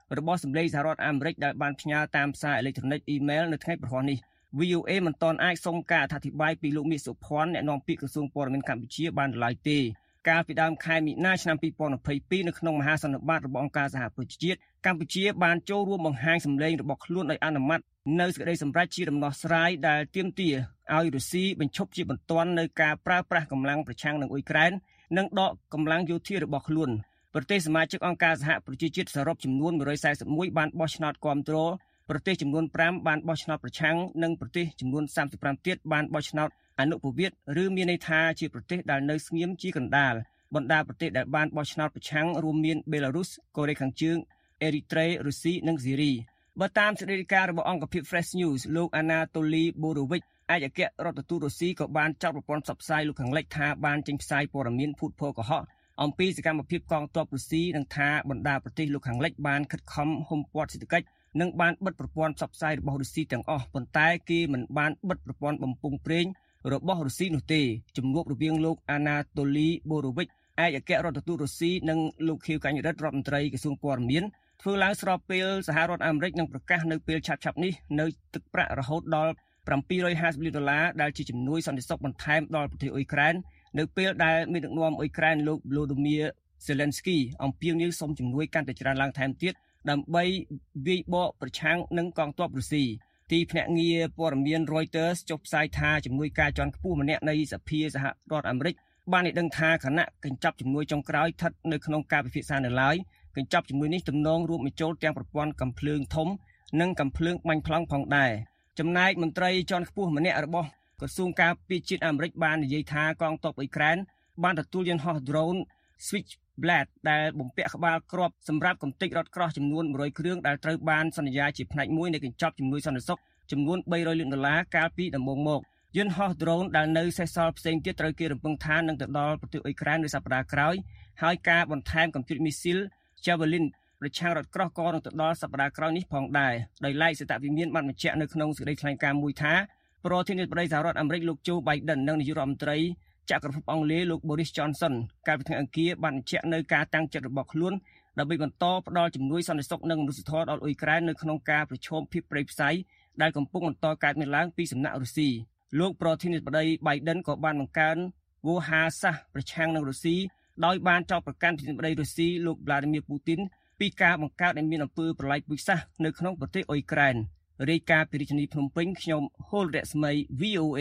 របស់សម្លេងសហរដ្ឋអាមេរិកដែលបានផ្ញើតាមសារអេឡិចត្រូនិកអ៊ីមែលនៅថ្ងៃប្រហោះនេះ VOA មិនទាន់អាចសុំការអធិប្បាយពីលោកមាសសុភ័ណ្ឌអ្នកនាំពាក្យក្រសួងព័ត៌មានកម្ពុជាបានឡើយទេកាលពីដើមខែមីនាឆ្នាំ2022នៅក្នុងមហាសន្និបាតរបស់អង្គការសហប្រជាជាតិកម្ពុជាបានចូលរួមបង្ហាញសម្លេងរបស់ខ្លួនដោយអនុម័តនៅសេចក្តីសម្រេចជាដំណោះស្រាយដែលទាមទារឲ្យរុស្ស៊ីបញ្ឈប់ជាបន្ទាន់នៅការប្រើប្រាស់កម្លាំងប្រឆាំងនឹងអ៊ុយក្រែននិងដកកម្លាំងយោធារបស់ខ្លួនប្រទេសសមាជិកអង្គការសហប្រជាជាតិសរុបចំនួន141បានបោះឆ្នោតគាំទ្រប្រទេសចំនួន5បានបោះឆ្នោតប្រឆាំងនិងប្រទេសចំនួន35ទៀតបានបោះឆ្នោតអនុប្រវត្តិឬមានន័យថាជាប្រទេសដែលនៅស្ងៀមជាកណ្ដាលបណ្ដាប្រទេសដែលបានបោះឆ្នោតប្រឆាំងរួមមានបេឡារុសកូរ៉េខាងជើងអេរីត្រេរុស្ស៊ីនិងស៊ីរីបើតាមសេចក្តីរាយការណ៍របស់អង្គភាព Fresh News លោកអាណាតូលីបូរ៉ូវិចឯកអគ្គរដ្ឋទូតរុស្ស៊ីក៏បានចោទប្រព័ន្ធផ្សព្វផ្សាយលោកខាងលិចថាបានចេញផ្សាយព័ត៌មានភូតភរកុហកអំពីសកម្មភាពកងទ័ពរុស្ស៊ីនិងថាបណ្ដាប្រទេសលោកខាងលិចបានខិតខំហុំព័ទ្ធសេដ្ឋកិច្ចនិងបានបិទប្រព័ន្ធផ្សព្វផ្សាយរបស់រុស្ស៊ីទាំងអស់ប៉ុន្តែគេមិនបានបិទប្រព័ន្ធបំពង់ប្រេងរបស់រុស្ស៊ីនោះទេជំនួបរវាងលោកអាណាតូលីបូរ៉ូវិចឯកអគ្គរដ្ឋទូតរុស្ស៊ីនិងលោកខៀវកញ្ញរិទ្ធរដ្ឋមន្ត្រីក្រសួងព័ត៌មានធ្វើឡើងស្របពេលសហរដ្ឋអាមេរិកនឹងប្រកាសនៅពេលឆាប់ៗនេះនៅទឹកប្រាក់រហូតដល់$750 លានដែលជាជំនួយសន្តិសុខបន្ថែមដល់ប្រទេសអ៊ុយក្រែននៅពេលដែលមានដឹកនាំអ៊ុយក្រែនលោក Volodymyr Zelensky អំពាវនាវសុំជំនួយកាន់តែច្រើនឡើងថែមទៀតដើម្បីវាយបកប្រឆាំងនឹងកងទ័ពរុស្ស៊ីទីភ្នាក់ងារព័ត៌មាន Reuters ចុះផ្សាយថាជំនួយការជាន់ខ្ពស់ម្នាក់នៃសភាសហរដ្ឋអាមេរិកបានឲ្យដឹងថាគណៈកញ្ចប់ជំនួយចុងក្រោយស្ថិតនៅក្នុងការពិភាក្សានៅឡើយកញ្ចប់ជំនួយនេះទំនងរួមបញ្ចូលទាំងប្រព័ន្ធកាំភ្លើងធំនិងកាំភ្លើងបាញ់ប្លង់ផងដែរចំណែកមន្ត្រីជាន់ខ្ពស់ម្នាក់របស់ក្រសួងការពារជាតិអាមេរិកបាននិយាយថាកងទ័ពអ៊ុយក្រែនបានទទួលយន្តហោះ drone Switchblade ដែលបំពាក់ក្បាលគ្រាប់សម្រាប់កំទេចរថក្រោះចំនួន100គ្រឿងដែលត្រូវបានសន្យាជាផ្នែកមួយនៃកញ្ចប់ជំនួយសន្តិសុខចំនួន$300 លានកាលពីដំបូងមកយន្តហោះ drone ដែលនៅសេសសល់ផ្សេងទៀតត្រូវគេរំពឹងថានឹងទៅដល់ប្រទេសអ៊ុយក្រែននៅសប្តាហ៍ក្រោយហើយការបន្ថែមកំទេចមីស៊ីល Javelin ប្រឆាំងរថក្រោះក៏នឹងទៅដល់សប្តាហ៍ក្រោយនេះផងដែរដោយឡែកសេតវិមានបានបញ្ជាក់នៅក្នុងសេចក្តីថ្លែងការណ៍មួយថាប្រធានាធិបតីសហរដ្ឋអាមេរិកលោក Joe Biden និងនាយករដ្ឋមន្ត្រីចក្រភពអង់គ្លេសលោក Boris Johnson កាលពីថ្ងៃអង្គារបានបញ្ជាក់នៅការតាំងចិត្តរបស់ខ្លួនដើម្បីបន្តផ្ដល់ជំនួយសន្តិសុខនិងមនុស្សធម៌ដល់អ៊ុយក្រែននៅក្នុងការប្រឈមភាពប្រៃផ្សៃដែលកំពុងបន្តកើតមានឡើងពីសំណាក់រុស្ស៊ីលោកប្រធានាធិបតី Biden ក៏បានបង្កើនវោហារសាស្ត្រប្រឆាំងនឹងរុស្ស៊ីដោយបានចោទប្រកាន់ប្រធានាធិបតីរុស្ស៊ីលោក Vladimir Putin ពីការបង្កើតឲ្យមានអំពើប្រល័យពូជសាសន៍នៅក្នុងប្រទេសអ៊ុយក្រែនរាយការណ៍ពីរាជធានីភ្នំពេញខ្ញុំហុលរស្មី VOA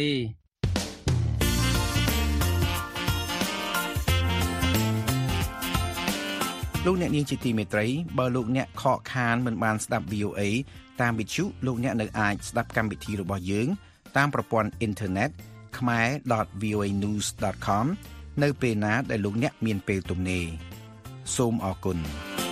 លោកអ្នកនាងជាទីមេត្រីបើលោកអ្នកខកខានមិនបានស្ដាប់ VOA តាមវិទ្យុលោកអ្នកនៅអាចស្ដាប់កម្មវិធីរបស់យើងតាមប្រព័ន្ធអ៊ីនធឺណិត khmer.voanews.com នៅពេលណាដែលលោកអ្នកមានពេលទំនេរសូមអរគុណ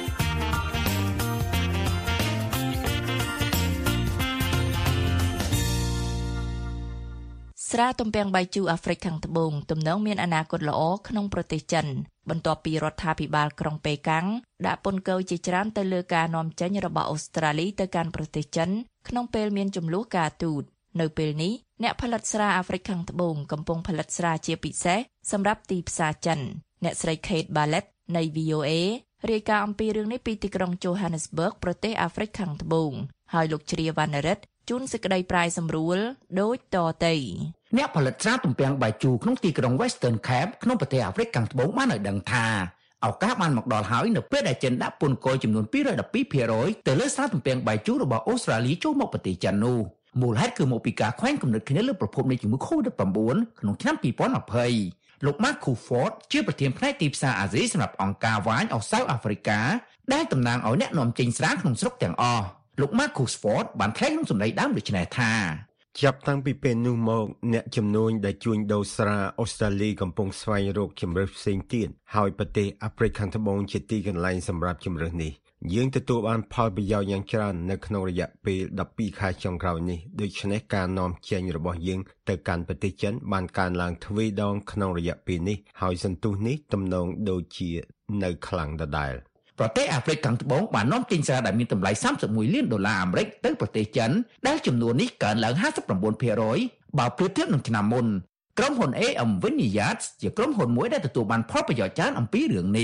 ស្រាទំពាំងបាយជូរអាហ្វ្រិកខាងត្បូងទំនងមានអនាគតល្អក្នុងប្រទេសចិនបន្ទាប់ពីរដ្ឋាភិបាលក្រុងប៉េកាំងដាក់ពន្ធគយជាច្រើនទៅលើការនាំចេញរបស់អូស្ត្រាលីទៅកាន់ប្រទេសចិនក្នុងពេលមានជម្លោះការទូតនៅពេលនេះអ្នកផលិតស្រាអាហ្វ្រិកខាងត្បូងកំពុងផលិតស្រាជាពិសេសសម្រាប់ទីផ្សារចិនអ្នកស្រី Kate Barlett នៃ VOA រាយការណ៍អំពីរឿងនេះពីទីក្រុង Johannesburg ប្រទេសអាហ្វ្រិកខាងត្បូងហើយលោកជ្រាវណ្ណរិទ្ធជួនសេចក្តីប្រាយសម្រួលដូចតទៅអ្នកផលិតស្រាទំពាំងបាយជូរក្នុងទីក្រុង Western Cape ក្នុងប្រទេសអាហ្វ្រិកខាងត្បូងបានឲ្យដឹងថាឱកាសបានមកដល់ហើយនៅពេលដែលចិនដាក់ពន្ធគយចំនួន 212% ទៅលើស្រាទំពាំងបាយជូររបស់អូស្ត្រាលីចូលមកប្រទេសចិននោះមូលហេតុគឺមកពីការខ្វែងគំនិតគ្នាលើប្រភពនៃជំងឺ COVID-19 ក្នុងឆ្នាំ2020លោក Mark Crawford ជាប្រធានផ្នែកទីផ្សារអាស៊ីសម្រាប់អង្គការ Wine of South Africa ដែលតំណាងឲ្យអ្នកនាំចេញស្រាក្នុងស្រុកទាំងអស់លោក Mark Crawford បានថ្លែងក្នុងសម្ដីដើមដូចនេះថាចាប់តាំងពីពេលនោះមកអ្នកជំនួញដែលជួញដូរស្រាអូស្ត្រាលីកំពុងស្វែងរកជម្រើសផ្សេងទៀតហើយប្រទេសអាហ្វ្រិកខាងត្បូងជាទីកន្លែងសម្រាប់ជម្រើសនេះយើងទទួលបានផលប្រយោជន៍យ៉ាងច្រើននៅក្នុងរយៈពេល12ខែចុងក្រោយនេះដូច្នេះការនាំចេញរបស់យើងទៅកាន់ប្រទេសចិនបានកើនឡើងទ្វេដងក្នុងរយៈពេលនេះហើយសន្ទុះនេះទំនងដូចជានៅខ្លាំងដដែលប្រទេសអាហ្វ្រិកខាងត្បូងបាននាំចេញស្រាដែលមានតម្លៃ$31 លានអាមេរិកទៅប្រទេសចិនដែលចំនួននេះកើនឡើង 59% បើប្រៀបធៀបនឹងឆ្នាំមុនក្រុមហ៊ុន AM Vineyards ជាក្រុមហ៊ុនមួយដែលទទួលបានផលប្រយោជន៍ច្រើនអំពីរឿងនេះ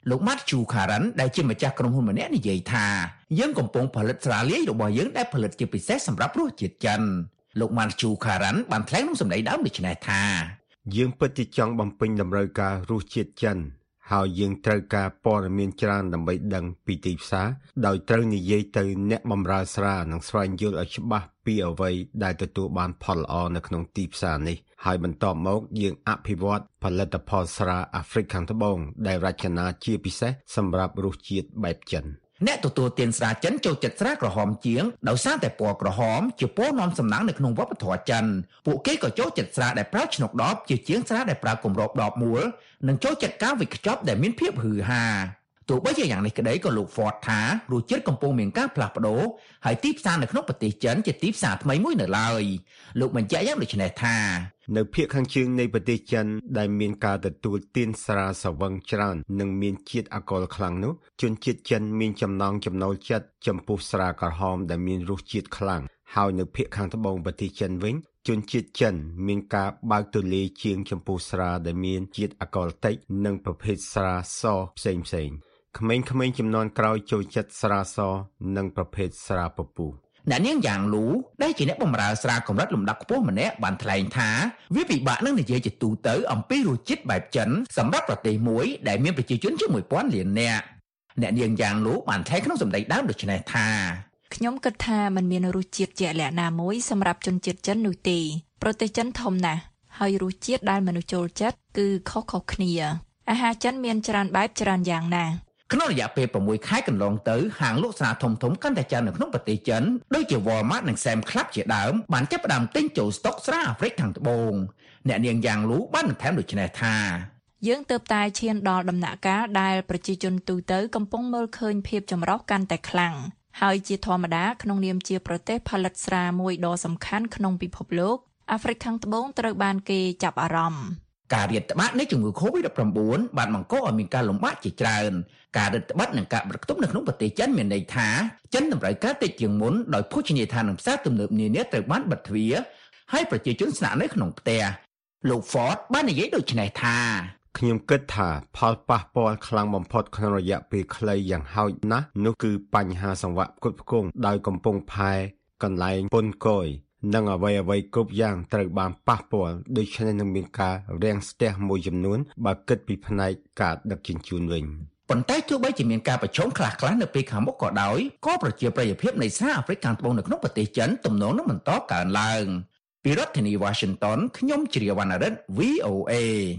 លោក Matthew Karan ដែលជាម្ចាស់ក្រុមហ៊ុនម្នាក់និយាយថាយើងកំពុងផលិតស្រាលាយរបស់យើងដែលផលិតជាពិសេសសម្រាប់រសជាតិចិនលោក Matthew Karan បានថ្លែងក្នុងសម្ដីដើមដូចនេះថាយើងពិតជាចង់បំពេញតម្រូវការរសជាតិចិនហើយយើងត្រូវការព័ត៌មានច្រើនដើម្បីដឹងពីទីផ្សារដោយត្រូវនិយាយទៅអ្នកបម្រើស្រានិងស្វែងយល់ឲ្យច្បាស់ពីអ្វីដែលទទួលបានផលល្អនៅក្នុងទីផ្សារនេះហើយបន្ទាប់មកយើងអភិវឌ្ឍផលិតផលស្រាអាហ្វ្រិកខាងត្បូងដែលរចនាជាពិសេសសម្រាប់រសជាតិបែបចិនអ្នកទទួលទានស្រាចិនចូលចិត្តស្រាក្រហមជាងដោយសារតែពណ៌ក្រហមជាពណ៌នាំសំណាងនៅក្នុងវប្បធម៌ចិនពួកគេក៏ចូលចិត្តស្រាដែលប្រើឆ្នុកដបជាជាងស្រាដែលប្រើគម្របដបមួលនិងចូលចិត្តការវេចខ្ចប់ដែលមានភាពហឺហាទោះបីជាយ៉ាងនេះក្តីក៏លោក Ford ថារសជាតិកំពុងមានការផ្លាស់ប្ដូរហើយទីផ្សារនៅក្នុងប្រទេសចិនជាទីផ្សារថ្មីមួយនៅឡើយលោកបញ្ជាក់យ៉ាងដូចនេះថានៅភាគខាងជើងនៃប្រទេសចិនដែលមានការទទួលទានស្រាស្រវឹងច្រើននិងមានជាតិអាល់កុលខ្លាំងនោះជនជាតិចិនមានចំណង់ចំណូលចិត្តចំពោះស្រាក្រហមដែលមានរសជាតិខ្លាំងហើយនៅភាគខាងត្បូងប្រទេសចិនវិញជនជាតិចិនមានការបើកទូលាយជាងចំពោះស្រាដែលមានជាតិអាល់កុលតិចនិងប្រភេទស្រាសផ្សេងៗក្មេងៗជំនាន់ក្រោយចូលចិត្តស្រាសនិងប្រភេទស្រាពពុះអ្នកនាងយ៉ាងលូដែលជាអ្នកបម្រើស្រាកម្រិតលំដាប់ខ្ពស់ម្នាក់បានថ្លែងថាវាពិបាកនឹងនិយាយជាទូទៅអំពីរសជាតិបែបចិនសម្រាប់ប្រទេសមួយដែលមានប្រជាជនជាង 1000 លាននាក់អ្នកនាងយ៉ាងលូបានថ្លែងក្នុងសម្ដីដើមដូចនេះថាខ្ញុំគិតថាมันមានរសជាតិជាក់លាក់ណាមួយសម្រាប់ជនជាតិចិននោះទេប្រទេសចិនធំណាស់ហើយរសជាតិដែលមនុស្សចូលចិត្តគឺខុសៗគ្នាអាហារចិនមានច្រើនបែបច្រើនយ៉ាងណាស់ក្នុងរយៈពេល6ខែកន្លងទៅហាងលក់ស្រាធំៗកាន់តែច្រើននៅក្នុងប្រទេសចិនដូចជា Walmart និង Sam's Club ជាដើមបានចាប់ផ្ដើមទិញចូលស្តុកស្រាអាហ្វ្រិកខាងត្បូងអ្នកនាងយ៉ាងលូបានបន្ថែមដូចនេះថាយើងទើបតែឈានដល់ដំណាក់កាលដែលប្រជាជនទូទៅកំពុងមើលឃើញភាពចម្រុះកាន់តែខ្លាំងហើយជាធម្មតាក្នុងនាមជាប្រទេសផលិតស្រាមួយដ៏សំខាន់ក្នុងពិភពលោកអាហ្វ្រិកខាងត្បូងត្រូវបានគេចាប់អារម្មណ៍ការរាតត្បាតនៃជំងឺ COVID-19 បានបង្កឲ្យមានការលំបាកជាច្រើនការរឹតបន្តឹងនិងការបិទគប់នៅក្នុងប្រទេសចិនមានន័យថាចិនតម្រូវការតិចជាងមុនដោយភោជនីយដ្ឋាននិងផ្សារទំនើបនានាត្រូវបានបិទទ្វារហើយប្រជាជនស្នាក់នៅក្នុងផ្ទះលោក Ford បាននិយាយដូចនេះថាខ្ញុំគិតថាផលប៉ះពាល់ខ្លាំងបំផុតក្នុងរយៈពេលខ្លីយ៉ាងហោចណាស់នោះគឺបញ្ហាសង្វាក់ផ្គត់ផ្គង់ដោយកំពុងផែកន្លែងពន្ធគយនិងអ្វីៗគ្រប់យ៉ាងត្រូវបានប៉ះពាល់ដូច្នេះនឹងមានការរាំងស្ទះមួយចំនួនបើគិតពីផ្នែកការដឹកជញ្ជូនវិញប៉ុន្តែទោះបីជាមានការប្រឈមខ្លះៗនៅពេលខាងមុខក៏ដោយក៏ប្រជាប្រិយភាពនៃស្រាអាហ្វ្រិកខាងត្បូងនៅក្នុងប្រទេសចិនទំនងនឹងបន្តកើនឡើងពីរដ្ឋធានី Washington ខ្ញុំជ្រាវណ្ណរិទ្ធ VOA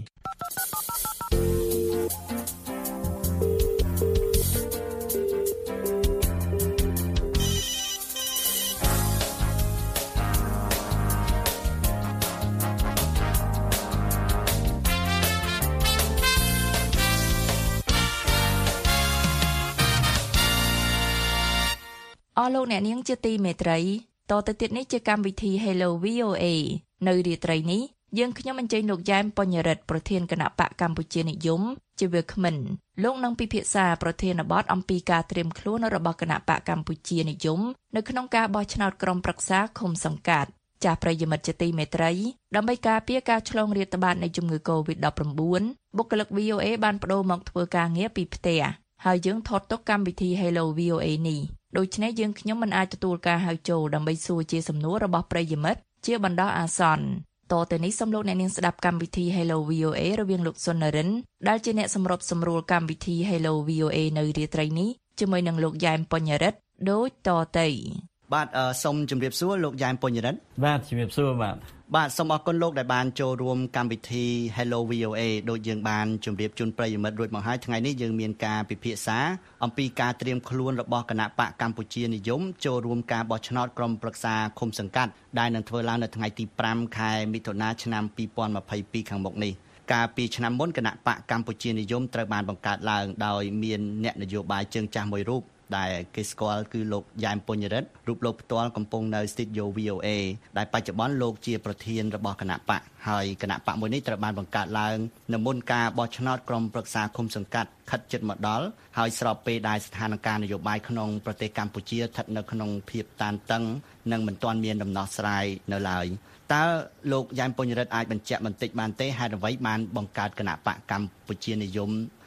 អស់លោកអ្នកនាងជាទីមេត្រីតទៅទៀតនេះជាកម្មវិធី Hello VOA នៅរាត្រីនេះយើងខ្ញុំអញ្ជើញលោកយ៉ែមបញ្ញរិទ្ធប្រធានគណៈបកកម្ពុជានិយមជាវាគ្មិនលោកនឹងពិភាក្សាប្រធានបទអំពីការត្រៀមខ្លួនរបស់គណៈបកកម្ពុជានិយមនៅក្នុងការបោះឆ្នោតក្រុមប្រឹក្សាឃុំសង្កាត់ចាស់ប្រិយមិត្តជាទីមេត្រីដើម្បីការពារការឆ្លងរាតត្បាតនៃជំងឺ COVID-19 បុគ្គលិក VOA បានប្តូរមកធ្វើការងារពីផ្ទះហើយយើងថតទុកកម្មវិធី Hello VOA នេះដូច្នេះយើងខ្ញុំមិនអាចទទួលការហៅចូលដើម្បីសួរជាសំណួររបស់ប្រិយមិត្តជាបណ្ដោះអាសន្នតទៅនេះសូមលោកអ្នកនាងស្ដាប់កម្មវិធី Hello VOA រវាងលោកសុននរិនដែលជាអ្នកសម្របសម្រួលកម្មវិធី Hello VOA នៅរាត្រីនេះជាមួយនឹងលោកយ៉ែមបញ្ញរិទ្ធដូចតទៅបាទសូមជម្រាបសួរលោកយ៉ែមបញ្ញរិទ្ធបាទជម្រាបសួរបាទសូមអរគុណលោកដែលបានចូលរួមកម្មវិធី Hello VOA ដូចយើងបានជម្រាបជូនប្រិយមិត្តរួចមកហើយថ្ងៃនេះយើងមានការពិភាក្សាអំពីការត្រៀមខ្លួនរបស់គណៈបកកម្ពុជានិយមចូលរួមការបោះឆ្នោតក្រុមប្រឹក្សាឃុំសង្កាត់ដែលនឹងធ្វើឡើងនៅថ្ងៃទី5ខែមិថុនាឆ្នាំ2022ខាងមុខនេះកាលពីឆ្នាំមុនគណៈបកកម្ពុជានិយមត្រូវបានបង្កើតឡើងដោយមានអ្នកនយោបាយជើងចាស់មួយរូបដែលគេស្គាល់គឺលោកយ៉ែមពញ្ញរិទ្ធរូបលោកផ្ទាល់កំពុងនៅ Studio VOA ដែលបច្ចុប្បន្នលោកជាប្រធានរបស់គណៈបកហើយគណៈបកមួយនេះត្រូវបានបង្កើតឡើងនៅមុនការបោះឆ្នោតក្រុមប្រឹក្សាឃុំសង្កាត់ខិតជិតមកដល់ហើយស្របពេលដែលស្ថានភាពនយោបាយក្នុងប្រទេសកម្ពុជាស្ថិតនៅក្នុងភាពតានតឹងនិងមិនទាន់មានដំណោះស្រាយនៅឡើយតើលោកយ៉ែមពញ្ញរិទ្ធអាចបញ្ជាក់បន្តិចបានទេហេតុអ្វីបានបង្កើតគណៈបកកម្ពុជានិយម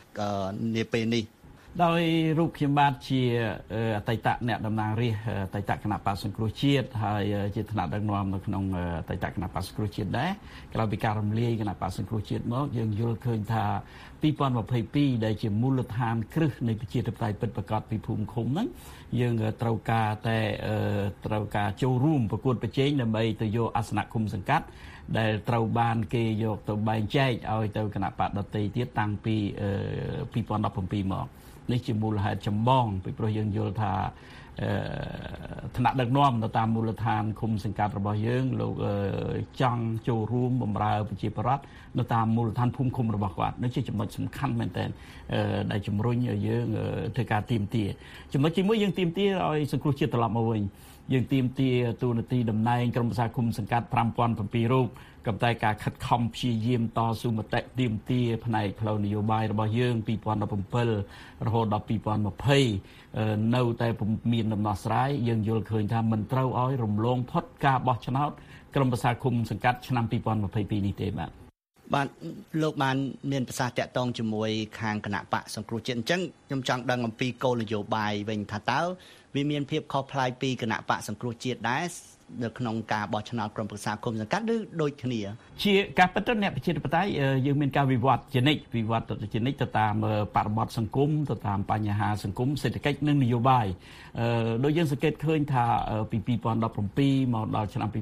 នាពេលនេះដោយរូបខ្ញុំបាទជាអតីតអ្នកតំណាងរាស្ត្រអតីតគណៈបក្សសង្គ្រោះជាតិហើយជាថ្នាក់ដឹកនាំនៅក្នុងអតីតគណៈបក្សសង្គ្រោះជាតិដែរក្រោយពីការរំលាយគណៈបក្សសង្គ្រោះជាតិមកយើងយល់ឃើញថា2022ដែលជាមូលដ្ឋានគ្រឹះនៃប្រជាធិបតេយ្យពិតប្រាកដពីភូមិឃុំហ្នឹងយើងត្រូវការចូលរួមប្រកួតប្រជែងដើម្បីទៅយកអាសនៈឃុំសង្កាត់ដែលត្រូវបានគេយកទៅបែងចែកឲ្យទៅគណៈបកដទៃទៀតតាំងពី2017មកនេះជាមូលហេតុចម្បងពីព្រោះយើងយល់ថាថ្នាក់ដឹកនាំនៅតាមមូលដ្ឋានឃុំសង្កាត់របស់យើងលោកចង់ចូលរួមបម្រើប្រជាពលរដ្ឋនៅតាមមូលដ្ឋានភូមិឃុំរបស់គាត់នេះជាចំណុចសំខាន់មែនទែនដែលជំរុញឲ្យយើងធ្វើការទាមទារចំណុចទី1យើងទាមទារឲ្យសង្គ្រោះជាតិត្រឡប់មកវិញយើងទាមទារទូនាទីតំណែងក្រុមប្រឹក្សាឃុំសង្កាត់ 5007 រូបក៏តែការខិតខំព្យាយាមតស៊ូមតិទាមទារផ្នែកផ្លូវនយោបាយរបស់យើង2017រហូតដល់2020នៅតែមានដំណោះស្រាយយើងយល់ឃើញថាមិនត្រូវឲ្យរំលងផុតការបោះឆ្នោតក្រុមប្រឹក្សាឃុំសង្កាត់ឆ្នាំ2022នេះទេបាទលោកបានមានប្រសាសន៍តាក់ទងជាមួយខាងគណៈបកសង្គ្រោះជាតិអញ្ចឹងខ្ញុំចង់ដឹងអំពីគោលនយោបាយវិញថាតើវាមានភាពខុសប្លែកពីគណៈបកសង្គ្រោះជាតិដែរនៅក្នុងការបោះឆ្នោតក្រុមប្រឹក្សាឃុំសង្កាត់ឬដូចគ្នាជាការពិតទៅអ្នកប្រជាធិបតេយ្យយើងមានការវិវត្តជានិច្ចទៅតាមបរិបទសង្គមទៅតាមបញ្ហាសង្គមសេដ្ឋកិច្ចនិងនយោបាយដោយយើងសង្កេតឃើញថាពី2017មកដល់ឆ្នាំ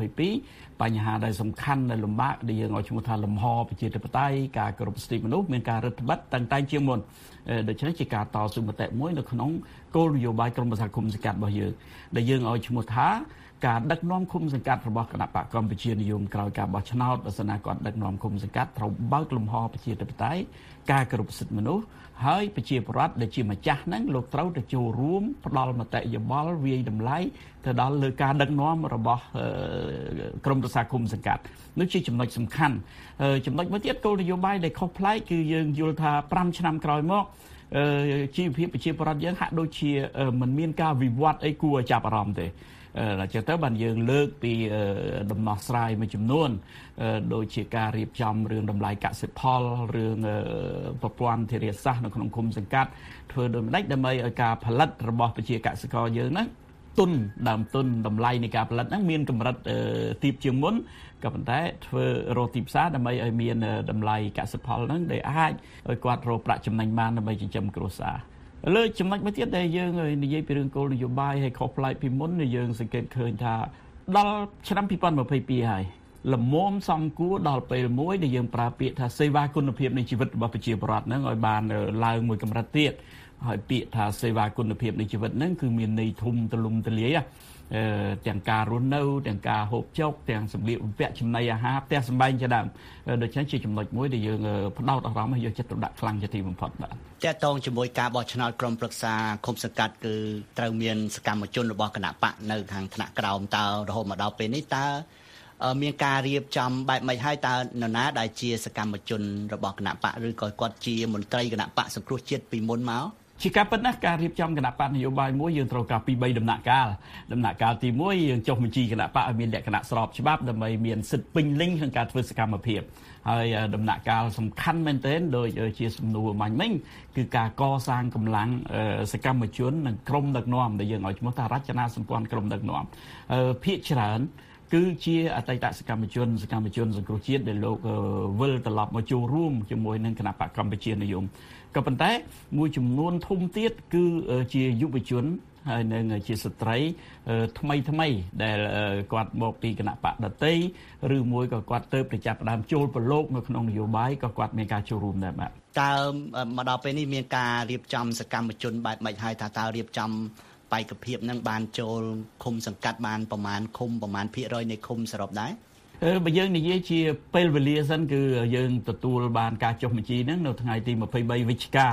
2022បញ្ហាដែលសំខាន់ដែលលំបាកដែលយើងឲ្យឈ្មោះថាលំហប្រជាធិបតេយ្យការគោរពសិទ្ធិមនុស្សមានការរឹតបន្តឹងតាំងតែជាងមុនដូច្នេះជាការតស៊ូមតិមួយនៅក្នុងគោលនយោបាយក្រុមប្រឹក្សាឃុំសង្កាត់របស់យើងដែលយើងឲ្យឈ្មោះថាការដឹកនាំឃុំសង្កាត់របស់គណៈបកកម្ពុជានិយមក្រោយការបោះឆ្នោតបើសិនណាគាត់ដឹកនាំឃុំសង្កាត់ត្រូវបើកលំហប្រជាធិបតេយ្យការគោរពសិទ្ធិមនុស្សហើយប្រជាពលរដ្ឋដែលជាម្ចាស់ហ្នឹងលោកត្រូវទៅចូលរួមផ្ដល់មតិយោបល់វាយតម្លៃទៅដល់លើការដឹកនាំរបស់ក្រុមប្រឹក្សាឃុំសង្កាត់នោះជាចំណុចសំខាន់ចំណុចមួយទៀតគោលនយោបាយដែលខុសប្លែកគឺយើងយល់ថា5ឆ្នាំក្រោយមកជីវភាពប្រជាពលរដ្ឋយើងហាក់ដូចជាមិនមានការវិវត្តអីគួរឲ្យចាប់អារម្មណ៍ទេចឹងទៅបានយើងលើកពីដំណោះស្រាយមួយចំនួនដូចជាការរៀបចំរឿងតម្លៃកសិផលរឿងប្រព័ន្ធធារាសាស្ត្រនៅក្នុងឃុំសង្កាត់ធ្វើដូចម្ដេចដើម្បីឲ្យការផលិតរបស់ប្រជាកសិករយើងហ្នឹងដើមទុនតម្លៃនៃការផលិតហ្នឹងមានកម្រិតទាបជាងមុនក៏ប៉ុន្តែធ្វើរកទីផ្សារដើម្បីឲ្យមានតម្លៃកសិផលហ្នឹងដែលអាចឲ្យគាត់រកប្រាក់ចំណេញបានដើម្បីចិញ្ចឹមគ្រួសារលើចំណុចមួយទៀតដែលយើងនិយាយពីរឿងគោលនយោបាយឲ្យខុសប្លែកពីមុនយើងសង្កេតឃើញថាដល់ឆ្នាំ2022ហើយលំមសំគួរដល់ពេលមួយដែលយើងប្រើពាក្យថាសេវាគុណភាពនៃជីវិតរបស់ប្រជាពលរដ្ឋហ្នឹងឲ្យបានឡើងមួយកម្រិតទៀតហើយពាក្យថាសេវាគុណភាពនៃជីវិតហ្នឹងគឺមានន័យធំទូលំទូលាយទាំងការរស់នៅទាំងការហូបចុកទាំងសម្លៀកបំពាក់ចំណីអាហារផ្ទះសម្បែងជាដើមដូច្នេះជាចំណុចមួយដែលយើងផ្ដោតអារម្មណ៍ឲ្យយកចិត្តទុកដាក់ខ្លាំងជាទីបំផុតបាទតើតងជាមួយការបោះឆ្នោតក្រុមប្រឹក្សាឃុំសង្កាត់គឺត្រូវមានសកម្មជនរបស់គណៈបកនៅខាងថ្នាក់ក្រោមតើរហូតមកដល់ពេលនេះតើមានការរៀបចំបែបម៉េចហើយតើនរណាដែលជាសកម្មជនរបស់គណៈបកឬក៏គាត់ជាមន្ត្រីគណៈបកសង្គ្រោះជាតិពីមុនមកជាការពិតណាស់ការរៀបចំគណៈបកនយោបាយមួយយើងត្រូវការពី3ដំណាក់កាលទី1យើងចុះបញ្ជីគណៈបកឲ្យមានលក្ខណៈស្របច្បាប់ដើម្បីមានសិទ្ធិពេញលេញក្នុងការធ្វើសកម្មភាពហើយដំណាក់កាលសំខាន់មែនទែនដូចជាសំណួរមាញ់មិញគឺការកសាងកម្លាំងសកម្មជននិងក្រុមដឹកនាំដែលយើងឲ្យឈ្មោះថារចនាសម្ព័ន្ធក្រុមដឹកនាំភាគច្រើនគឺជាអតីតសកម្មជនសង្គ្រោះជាតិដែលលោកវិលត្រឡប់មកចូលរួមជាមួយនឹងគណៈបកកម្ពុជានិយមក៏ប៉ុន្តែមួយចំនួនធំទៀតគឺជាយុវជនហើយនឹងជាស្ត្រីថ្មីដែលគាត់មកពីគណៈបកដតីឬមួយក៏គាត់ទៅប្រចាំផ្ដើមចូលប្រឡូកនៅក្នុងនយោបាយក៏គាត់មានការចូលរួមដែរបាទតើមកដល់ពេលនេះមានការរៀបចំសកម្មជនបែបម៉េចហើយតើរៀបចំបេក្ខភាពនឹងបានចូលឃុំសង្កាត់បានប្រមាណឃុំប្រមាណភាគរយនៃឃុំសរុបដែរបើយើងនិយាយជាពេលវេលាសិនគឺយើងទទួលបានការចុះបញ្ជីហ្នឹងនៅថ្ងៃទី23វិច្ឆិកា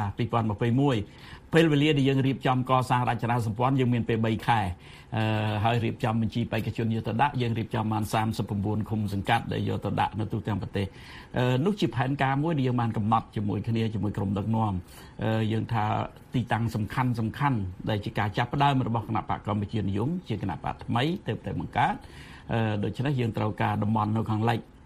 2021ពេលវេលាដែលយើងរៀបចំកសាងរចនាសម្ព័ន្ធយើងមានពេល3ខែហើយរៀបចំបញ្ជីបេក្ខជនយកទៅដាក់យើងរៀបចំបាន39ឃុំសង្កាត់ដែលយកទៅដាក់នៅទូទាំងប្រទេសនោះជាផែនការមួយដែលយើងបានកំណត់ជាមួយគ្នាជាមួយក្រុមដឹកនាំយើងថាទីតាំងសំខាន់ដែលជាការចាប់ផ្ដើមរបស់គណៈបកកម្ពុជានិយមជាគណៈបកថ្មីទើបតែបង្កើតដូច្នេះយើងត្រូវការតំបន់នៅខាងលិច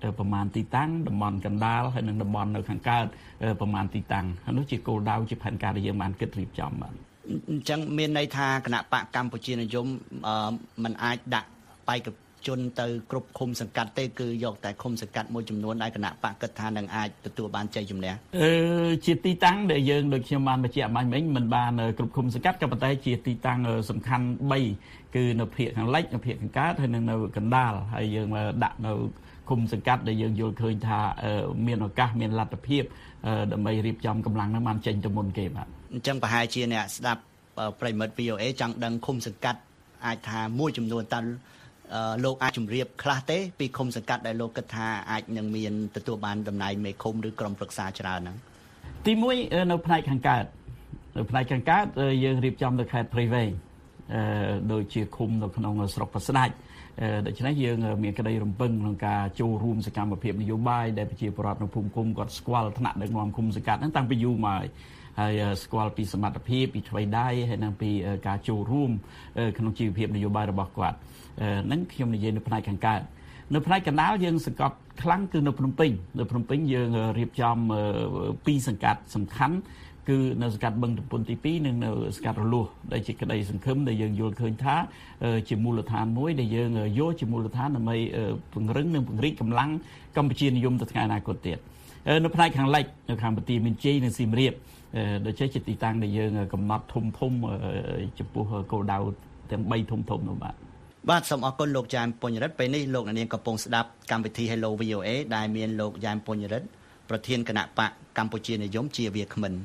ប្រមាណទីតាំងតំបន់កណ្ដាលហើយនិងតំបន់នៅខាងកើតប្រមាណទីតាំងហើយនោះជាគោលដៅជាផែនការដែលយើងបានគិតរៀបចំបាទអញ្ចឹងមានន័យថាគណៈបកកម្ពុជានិយមมันអាចដាក់បេក្ខជនទៅគ្រប់ឃុំសង្កាត់ទេគឺយកតែឃុំសង្កាត់មួយចំនួនដែលគណៈបកគិតថានឹងអាចទទួលបានជ័យជំនះជាទីតាំងដែលយើងដូចខ្ញុំបានបញ្ជាក់បាញ់មិញមិនបានគ្រប់ឃុំសង្កាត់ក៏ប៉ុន្តែជាទីតាំងសំខាន់3គឺនៅភាគខាងលិចនៅភាគខាងកើតហើយនៅកណ្ដាលហើយយើងដាក់នៅឃុំសង្កាត់ដែលយើងយល់ឃើញថាមានឱកាសមានលទ្ធភាពដើម្បីរៀបចំកម្លាំងនឹងបានចេញទៅមុនគេបាទអញ្ចឹងប្រហែលជាអ្នកស្ដាប់ប្រិមិត្ត VOA ចង់ដឹងឃុំសង្កាត់អាចថាមួយចំនួនតើលោកអាចជម្រាបខ្លះទេពីឃុំសង្កាត់ដែលលោកគិតថាអាចនឹងមានទទួលបានតំណែងមេឃុំឬក្រុមប្រឹក្សាច្រើនហ្នឹងទី1នៅផ្នែកខាងកើតយើងរៀបចំនៅខេត្តព្រៃវែងដូចជាឃុំនៅក្នុងស្រុកប្រស្ដាច់ដូច្នេះយើងមានក្តីរំពឹងក្នុងការចូលរួមសកម្មភាពនយោបាយដែលប្រជាពលរដ្ឋនៅភូមិឃុំគាត់ស្គាល់ថ្នាក់ដឹកនាំឃុំសង្កាត់ហ្នឹងតាំងពីយូរមកហើយស្គាល់ពីសមត្ថភាពពីថ្មីដៃហើយនិងពីការចូលរួមក្នុងជីវភាពនយោបាយរបស់គាត់ហ្នឹងខ្ញុំនិយាយនៅផ្នែកខាងកើតនៅផ្នែកកណ្ដាលយើងសង្កត់ខ្លាំងគឺនៅភ្នំពេញយើងរៀបចំ2សង្កាត់សំខាន់គឺនៅសង្កាត់បឹងទំពុនទី2និងនៅសង្កាត់រលួសដែលជាក្តីសង្ឃឹមដែលយើងយល់ឃើញថាជាមូលដ្ឋានមួយដែលយើងយកជាមូលដ្ឋានដើម្បីពង្រឹងនិងពង្រីកកម្លាំងកម្ពុជានិយមទៅថ្ងៃអនាគតទៀតនៅផ្នែកខាងលិចនៅខាងបន្ទាយមានជ័យនិងសៀមរាបដូចជាទីតាំងដែលយើងកំណត់ធំចំពោះគោលដៅទាំង3ធំនោះបាទសូមអរគុណលោកយ៉ែមពញ្ញរិទ្ធពេលនេះលោកអ្នកនាងកំពុងស្ដាប់កម្មវិធី Hello VOA ដែលមានលោកយ៉ែមពញ្ញរិទ្ធប្រធានគណៈបកកម្ពុជានិយមជាវាគ្មិន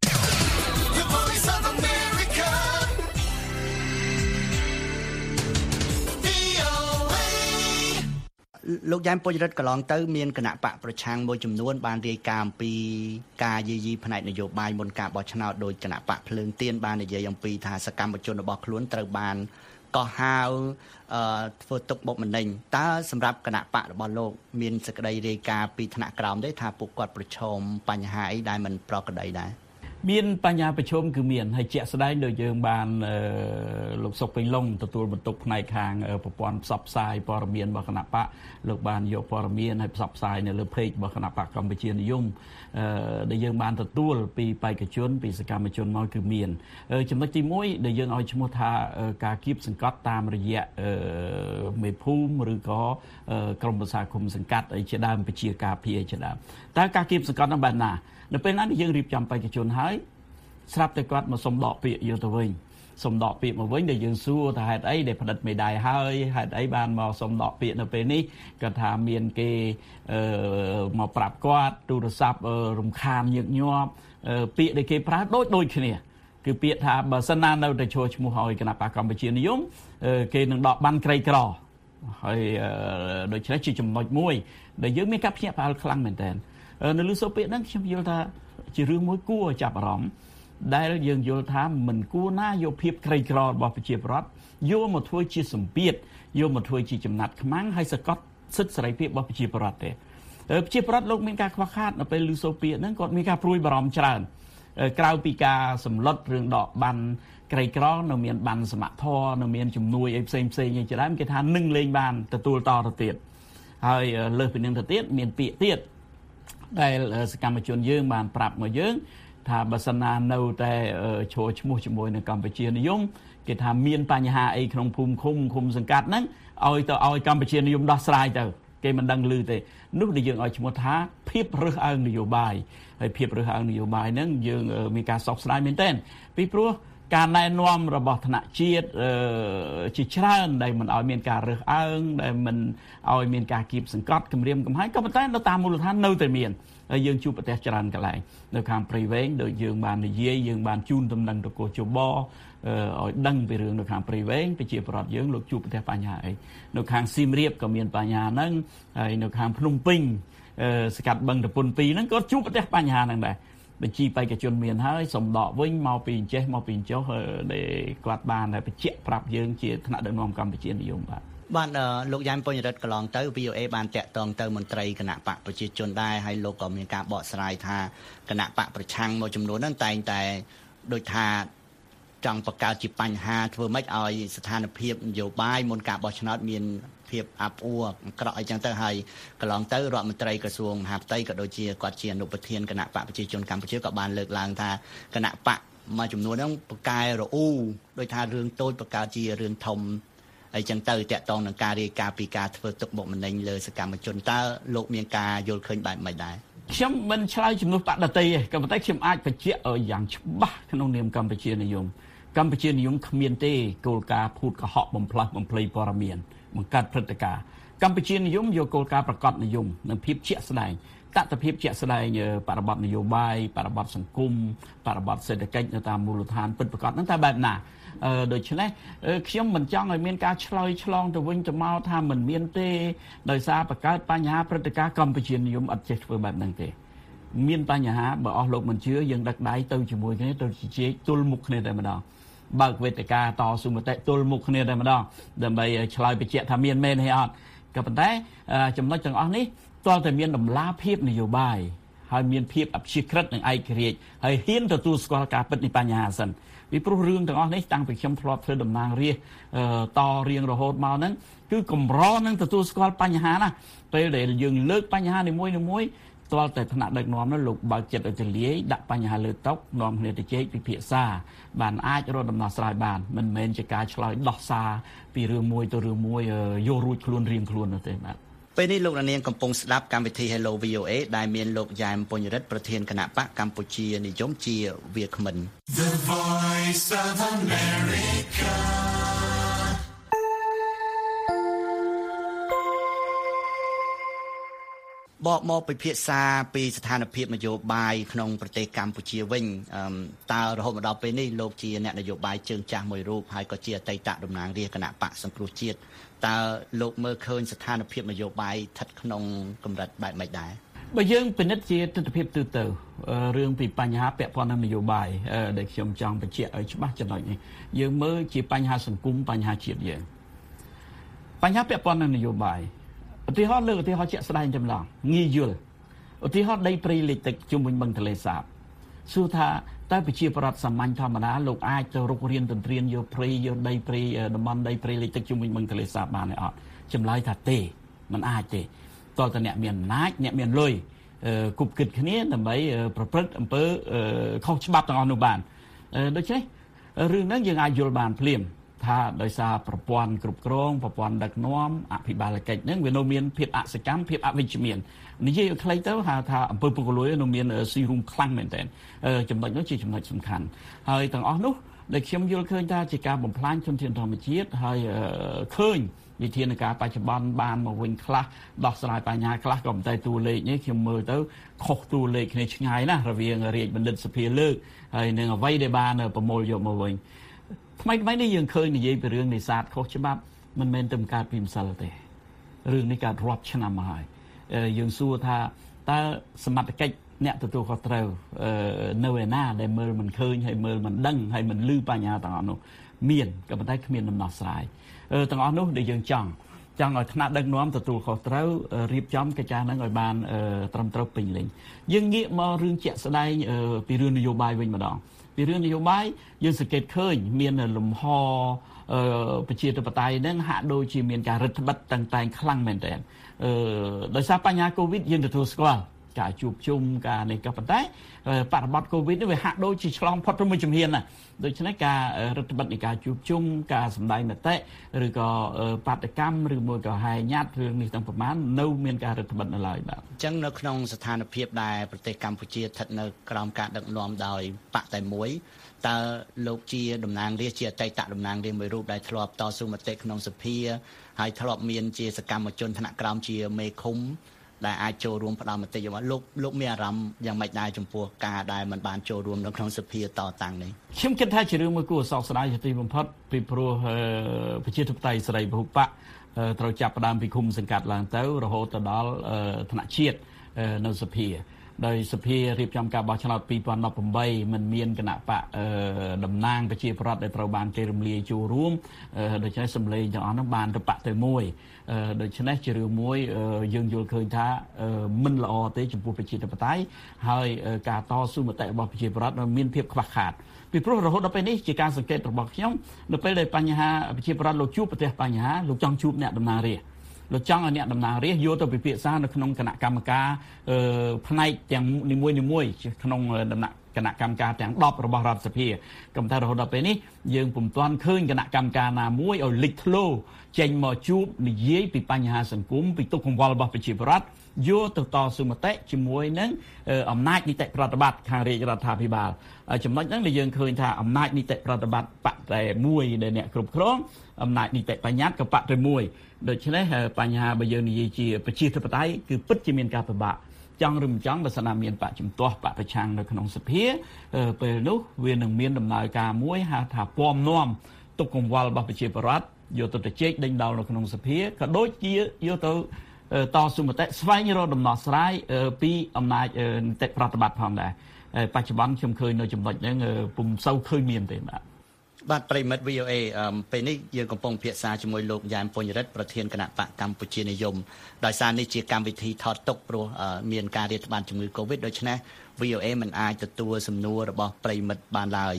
លោកយ៉ែមពញ្ញរិទ្ធកន្លងទៅមានគណៈបកប្រឆាំងមួយចំនួនបានរាយការណ៍អំពីការយាយីផ្នែកនយោបាយមុនការបោះឆ្នោតដោយគណៈបកភ្លើងទៀនបាននិយាយអំពីថាសកម្មជនរបស់ខ្លួនត្រូវបានកោះហៅធ្វើទុកបុកម្នេញតើសម្រាប់គណៈបករបស់លោកមានសេចក្តីរាយការណ៍ពីថ្នាក់ក្រោមទេថាពួកគាត់ប្រឈមបញ្ហាអីដែលមិនប្រក្រតីដែរមានបញ្ហាប្រឈមគឺមានហើយជាក់ស្ដែងដោយយើងបានលោកសុកពេញឡុងទទួលបន្ទុកផ្នែកខាងប្រព័ន្ធផ្សព្វផ្សាយព័ត៌មានរបស់គណៈបកលោកបានយកព័ត៌មានឲ្យផ្សព្វផ្សាយនៅលើ page របស់គណៈបកកម្ពុជានិយមដែលយើងបានទទួលពីបេក្ខជនពីសកម្មជនមកគឺមានចំណុចទី1ដែលយើងឲ្យឈ្មោះថាការគៀបសង្កត់តាមរយៈមេភូមិឬក៏ក្រុមប្រឹក្សាគុំសង្កាត់អីជាដើមប្រជាការពារជាដើមតើការគៀបសង្កត់នោះបែបណានៅពេលណាយើងរៀបចំបេក្ខជនហើយស្រាប់តែគាត់មកសុំដកពាក្យយកទៅវិញសុំដកពាក្យមកវិញដែលយើងសួរថាហេតុអីដែលផ្តិតមេដាយហើយហេតុអីបានមកសុំដកពាក្យនៅពេលនេះគាត់ថាមានគេមកប្រាប់គាត់ទូរស័ព្ទរំខានញឹកញាប់ពាក្យដែលគេប្រើដូចគ្នាគឺពាក្យថាបើសិនណានៅតែចូលឈ្មោះឲ្យគណៈបកកម្ពុជានិយមគេនឹងដកបានក្រីក្រហើយដូច្នេះជាចំណុចមួយដែលយើងមានការភ្ញាក់ផ្អើលខ្លាំងមែនទែននៅលើសូពាក្យហ្នឹងខ្ញុំយល់ថាជារឿងមួយគួរឲ្យចាប់អារម្មណ៍ដែលយើងយល់ថាមិនគួរណាយកភាពក្រីក្ររបស់ប្រជាពលរដ្ឋយកមកធ្វើជាសម្ពាធយកមកធ្វើជាចំណាត់ខ្មាំងហើយសកត់សិទ្ធិសេរីភាពរបស់ប្រជាពលរដ្ឋទេប្រជាពលរដ្ឋលោកមានការខ្វះខាតនៅពេលឮសូពាក្យហ្នឹងគាត់មានការព្រួយបារម្ភច្រើនក្រៅពីការសម្លុតរឿងដកបានក្រីក្រនៅមានបានសមត្ថធម៌នៅមានជំនួយអីផ្សេងៗជាដើមគេថានឹងលេងបានទទួលតទៅទៀតហើយលើសពីនឹងទៅទៀតមានពាក្យទៀតដែលសកម្មជនយើងបានប្រាប់មកយើងថាបើសិនណានៅតែចូលឈ្មោះជាមួយនឹងកម្ពុជានិយមគេថាមានបញ្ហាអីក្នុងភូមិឃុំសង្កាត់ហ្នឹងឲ្យកម្ពុជានិយមដោះស្រាយទៅគេមិនដឹងឮទេនោះដែលយើងឲ្យឈ្មោះថាភាពរើសអើងនយោបាយហើយភាពរើសអើងនយោបាយហ្នឹងយើងមានការសោកស្ដាយមែនទែនពីព្រោះការណែនាំរបស់ថ្នាក់ជាតិជាច្រើនដែលមិនឲ្យមានការរើសអើងដែលមិនឲ្យមានការគៀបសង្កត់គម្រាមកំហែងក៏ប៉ុន្តែនៅតាមមូលដ្ឋាននៅតែមានហើយយើងជួបប្រទេសច្រើនកន្លែងនៅខាងព្រៃវែងដូចយើងបាននិយាយយើងបានជូនដំណឹងទៅកោជបឲ្យដឹងពីរឿងនៅខាងព្រៃវែងប្រជាពលរដ្ឋយើងលោកជួបប្រទេសបញ្ហាអីនៅខាងសៀមរាបក៏មានបញ្ហាហ្នឹងហើយនៅខាងភ្នំពេញស្កាត់បឹងតពុន2ហ្នឹងក៏ជួបប្រទេសបញ្ហាហ្នឹងដែរបញ្ជីបេក្ខជនមានហើយសំដកវិញមកពីអញ្ចេះមកពីអញ្ចោះដែលគាត់បានតែបញ្ជាក់ប្រាប់យើងជាថ្នាក់ដឹកនាំកម្ពុជានិយមបាទលោកយ៉ែមពញ្ញរិទ្ធកន្លងទៅ VOA បានតាក់ទងទៅមន្ត្រីគណៈបកប្រជាជនដែរហើយលោកក៏មានការបកស្រាយថាគណៈបកប្រឆាំងមួយចំនួនហ្នឹងតែងតែដូចថាចង់បង្កើតជាបញ្ហាធ្វើម៉េចឲ្យស្ថានភាពនយោបាយមុនការបោះឆ្នោតមានភាពអាប់អួរអាក្រក់អីចឹងទៅហើយកន្លងទៅរដ្ឋមន្ត្រីក្រសួងមហាផ្ទៃក៏ដូចជាគាត់ជាអនុប្រធានគណៈបកប្រជាជនកម្ពុជាក៏បានលើកឡើងថាគណៈបកមួយចំនួនហ្នឹងប្រកែរអ៊ូដោយថារឿងតូចបង្កើតជារឿងធំអីចឹងទៅតាក់ទងនឹងការរាយការណ៍ពីការធ្វើទុកបុកម្នេញលើសកម្មជនតើលោកមានការយល់ឃើញបែបម៉េចដែរខ្ញុំមិនឆ្លើយជំនួសបដតីទេក៏ប៉ុន្តែខ្ញុំអាចបញ្ជាក់យ៉ាងច្បាស់ក្នុងនាមកម្ពុជានិយមកម្ពុជានិយមគ្មានទេគោលការណ៍ភូតកុហកបំផ្លាស់បំភ្លៃព័ត៌មានបង្កើតព្រឹត្តិការណ៍កម្ពុជានិយមយកគោលការណ៍ប្រកបនិយមនិងភាពជាក់ស្ដែងតថភាពជាក់ស្ដែងបរិបទនយោបាយបរិបទសង្គមបរិបទសេដ្ឋកិច្ចនៅតាមមូលដ្ឋានពិតប្រាកដហ្នឹងតែបែបណាដូច្នេះខ្ញុំមិនចង់ឲ្យមានការឆ្លើយឆ្លងទៅវិញទៅមកថាមិនមានទេដោយសារបង្កើតបញ្ហាព្រឹត្តិការណ៍កម្ពុជានិយមអត់ចេះធ្វើបែបហ្នឹងទេមានបញ្ហាបើអស់លោកមិនជឿយើងដឹកដៃទៅជាមួយគ្នាទៅជជែកទល់មុខគ្នាតែម្ដងបើកវេទិកាតស៊ូមតិទល់មុខគ្នាតែម្ដងដើម្បីឆ្លើយបញ្ជាក់ថាមានមែនទេអត់ក៏ប៉ុន្តែចំណុចទាំងអស់នេះទាល់តែមានដំណាភាពនយោបាយហើយមានភាពអព្យាក្រឹតនិងឯករាជ្យហើយហ៊ានទទួលស្គាល់ការពិតនៃបញ្ហាសិនពីព្រោះរឿងទាំងអស់នេះតាំងពីខ្ញុំធ្លាប់ធ្វើតំណាងរាស្ត្រតរៀងរហូតមកហ្នឹងគឺកម្រនឹងទទួលស្គាល់បញ្ហាណាពេលដែលយើងលើកបញ្ហានីមួយៗទាល់តែថ្នាក់ដឹកនាំនោះលោកបើកចិត្តឲ្យទលាយដាក់បញ្ហាលើតុនាំគ្នាទៅជែកពិភាក្សាបានអាចរកដំណោះស្រាយបានមិនមែនជាការឆ្លើយដោះសារពីរឿងមួយទៅរឿងមួយយករួចខ្លួនរៀងខ្លួននោះទេបាទពេលនេះលោកនាងកំពុងស្ដាប់កម្មវិធី Hello VOA ដែលមានលោកយ៉ែមពុញរិទ្ធប្រធានគណៈបកកម្ពុជានិយមជាវាគ្មិន The Voice of America បកមកពិភាក្សាពីស្ថានភាពនយោបាយក្នុងប្រទេសកម្ពុជាវិញតើរហូតមកដល់ពេលនេះលោកជាអ្នកនយោបាយជើងចាស់មួយរូបហើយក៏ជាអតីតតំណាងរាស្ត្រគណៈបកសង្គ្រោះជាតិតើលោកមើលឃើញស្ថានភាពនយោបាយស្ថិតក្នុងកម្រិតបែបម៉េចដែរបើយើងពិនិត្យជាទស្សនវិជ្ជាទូទៅរឿងពីបញ្ហាពាក់ព័ន្ធនឹងនយោបាយដែលខ្ញុំចង់បញ្ជាក់ឲ្យច្បាស់ចំណុចនេះយើងមើលជាបញ្ហាសង្គមបញ្ហាជាតិយើងបញ្ហាពាក់ព័ន្ធនឹងនយោបាយឧទាហរណ៍លើកឧទាហរណ៍ជាក់ស្ដែងតែម្ដងងាយយល់ឧទាហរណ៍ដីព្រៃលិចទឹកជុំវិញបឹងទន្លេសាបសួរថាតើប្រជាប្រដ្ឋសាមញ្ញធម្មតាលោកអាចទៅរុករៀនទន្ទ្រានយកព្រៃយកដីព្រៃតំបន់ដីព្រៃលិចទឹកជុំវិញបឹងទន្លេសាបបានទេអត់ចម្លើយថាទេមិនអាចទេតើតើអ្នកមានអំណាចអ្នកមានលុយគប់គិតគ្នាដើម្បីប្រព្រឹត្តអំពើខុសច្បាប់ទាំងអស់នោះបានដូច្នេះរឿងហ្នឹងយើងអាចយល់បានភ្លាមថាដោយសារប្រព័ន្ធគ្រប់គ្រងប្រព័ន្ធដឹកនាំអភិបាលកិច្ចហ្នឹងវានៅមានភាពអសកម្មភាពអវិជ្ជមាននិយាយឲ្យខ្លីទៅហៅថាអំពើពុករលួយនៅមានស៊ីរួមខ្លាំងមែនទែនចំណុចនោះជាចំណុចសំខាន់ហើយទាំងអស់នោះដែលខ្ញុំយល់ឃើញថាជាការបំផ្លាញធនធានធម្មជាតិហើយឃើញវិធានការបច្ចុប្បន្នបានមកវិញខ្លះដោះស្រាយបញ្ហាខ្លះក៏ប៉ុន្តែតួលេខនេះខ្ញុំមើលទៅខុសតួលេខគ្នាឆ្ងាយណាស់រវាងរាជបណ្ឌិតសភាលើកហើយនឹងអ្វីដែលបានប្រមូលយកមកវិញថ្មីនេះយើងឃើញនិយាយពីរឿងនេសាទខុសច្បាប់មិនមែនតែកើតពីម្សិលទេរឿងនេះកើតរាប់ឆ្នាំមកហើយយើងសួរថាតើសមត្ថកិច្ចអ្នកទទួលខុសត្រូវនៅឯណាដែលមើលមិនឃើញហើយមើលមិនដឹងហើយមិនឮបញ្ហាទាំងអស់នោះមានក៏ប៉ុន្តែគ្មានដំណោះស្រាយទាំងអស់នោះដែលយើងចង់ឲ្យថ្នាក់ដឹកនាំទទួលខុសត្រូវរៀបចំកិច្ចការហ្នឹងឲ្យបានត្រឹមត្រូវពេញលេញយើងងាកមករឿងជាក់ស្ដែងពីរឿងនយោបាយវិញម្ដងពីរឿងនយោបាយយើងសង្កេតឃើញមានលំហប្រជាធិបតេយ្យហ្នឹងហាក់ដូចជាមានការរឹតបន្តឹងតាំងតែងខ្លាំងមែនទែនដោយសារបញ្ហាកូវីដយើងទទួលស្គាល់ការជួបជុំការនេះក៏ប៉ុន្តែបរិបទកូវីដនេះវាហាក់ដូចជាឆ្លងផុតទៅមួយជំហានណាដូច្នេះការរដ្ឋបတ်នៃការជួបជុំការសម្ដែងមតិឬក៏បាតកម្មឬមួយក៏ហែញ៉ាត់រឿងនេះទាំងប្រមាណនៅមានការរដ្ឋបတ်នៅឡើយបាទអញ្ចឹងនៅក្នុងស្ថានភាពដែលប្រទេសកម្ពុជាស្ថិតនៅក្រោមការដឹកនាំដោយបកតែមួយតើលោកជាតំណាងរាស្ត្រជាអតីតតំណាងរាស្ត្រមួយរូបដែលធ្លាប់តស៊ូមតិក្នុងសភាហើយធ្លាប់មានជាសកម្មជនថ្នាក់ក្រោមជាមេឃុំដែលអាចចូលរួមផ្ដល់មតិយោបល់លោកមានអារម្មណ៍យ៉ាងម៉េចដែរចំពោះការដែលមិនបានចូលរួមនៅក្នុងសភាតតាំងនេះខ្ញុំគិតថាជារឿងមួយគួរសោកស្ដាយជាទីបំផុតពីព្រោះប្រជាធិបតេយ្យសេរីពហុបកត្រូវចាប់ផ្ដើមពីឃុំសង្កាត់ឡើងទៅរហូតទៅដល់ថ្នាក់ជាតិនៅសភាដោយសភារៀបចំការបោះឆ្នោត2018មិនមានគណៈបកតំណាងប្រជាប្រដ្ឋដែលត្រូវបានគេរំលាយចូលរួមដូច្នេះសម្លេងទាំងអស់នោះបានទៅបកទៅមួយដូច្នេះជារឿងមួយយើងយល់ឃើញថាមិនល្អទេចំពោះប្រជាធិបតេយ្យហើយការតស៊ូមតិរបស់ប្រជាប្រដ្ឋមានភាពខ្វះខាតពីព្រោះរហូតដល់ពេលនេះជាការសង្កេតរបស់ខ្ញុំនៅពេលដែលបញ្ហាប្រជាប្រដ្ឋលោកជួបប្រទះបញ្ហាលោកចង់ជួបអ្នកតំណាងរាស្ត្រលោកចង់ឲ្យអ្នកតំណាងរាស្ត្រយកទៅពិភាក្សានៅក្នុងគណៈកម្មការផ្នែកទាំងនីមួយៗក្នុងដំណាក់គណៈកម្មការទាំង10របស់រដ្ឋសភាក៏តែរហូតដល់ពេលនេះយើងពុំទាន់ឃើញគណៈកម្មការណាមួយឲ្យលេចធ្លោចេញមកជួបនិយាយពីបញ្ហាសង្គមពីទុក្ខកង្វល់របស់ប្រជាពលរដ្ឋយកទៅតស៊ូមតិជាមួយនឹងអំណាចនីតិប្រតិបត្តិខាងរាជរដ្ឋាភិបាលចំណុចហ្នឹងដែលយើងឃើញថាអំណាចនីតិប្រតិបត្តិបកតែមួយដែលអ្នកគ្រប់គ្រងអំណាចនីតិបញ្ញត្តិក៏បកតែមួយដូច្នេះបញ្ហាបើយើងនិយាយជាប្រជាធិបតេយ្យគឺពិតជាមានការពិបាកចង់ឬមិនចង់បើសិនណាមានបកជំទាស់បកប្រឆាំងនៅក្នុងសភាពេលនោះវានឹងមានដំណើរការមួយហៅថាពំនាំទុកកង្វល់របស់ប្រជាពលរដ្ឋយកទៅជែកដេញដោលនៅក្នុងសភាក៏ដូចជាយកទៅតស៊ូមតិស្វែងរកដំណោះស្រាយពីអំណាចនីតិប្រតិបត្តិផងដែរបច្ចុប្បន្នខ្ញុំឃើញនៅចំណុចហ្នឹងពុំសូវឃើញមានទេបាទប្រិមិត្ត VOA ពេលនេះយើងកំពុងពិភាក្សាជាមួយលោកយ៉ែមពញ្ញរិទ្ធប្រធានគណៈបកកម្ពុជានិយមដោយសារនេះជាកម្មវិធីថតទុកព្រោះមានការរាតត្បាតជំងឺ Covid ដូច្នេះ VOA មិនអាចទទួលសំណួររបស់ប្រិមិត្តបានឡើយ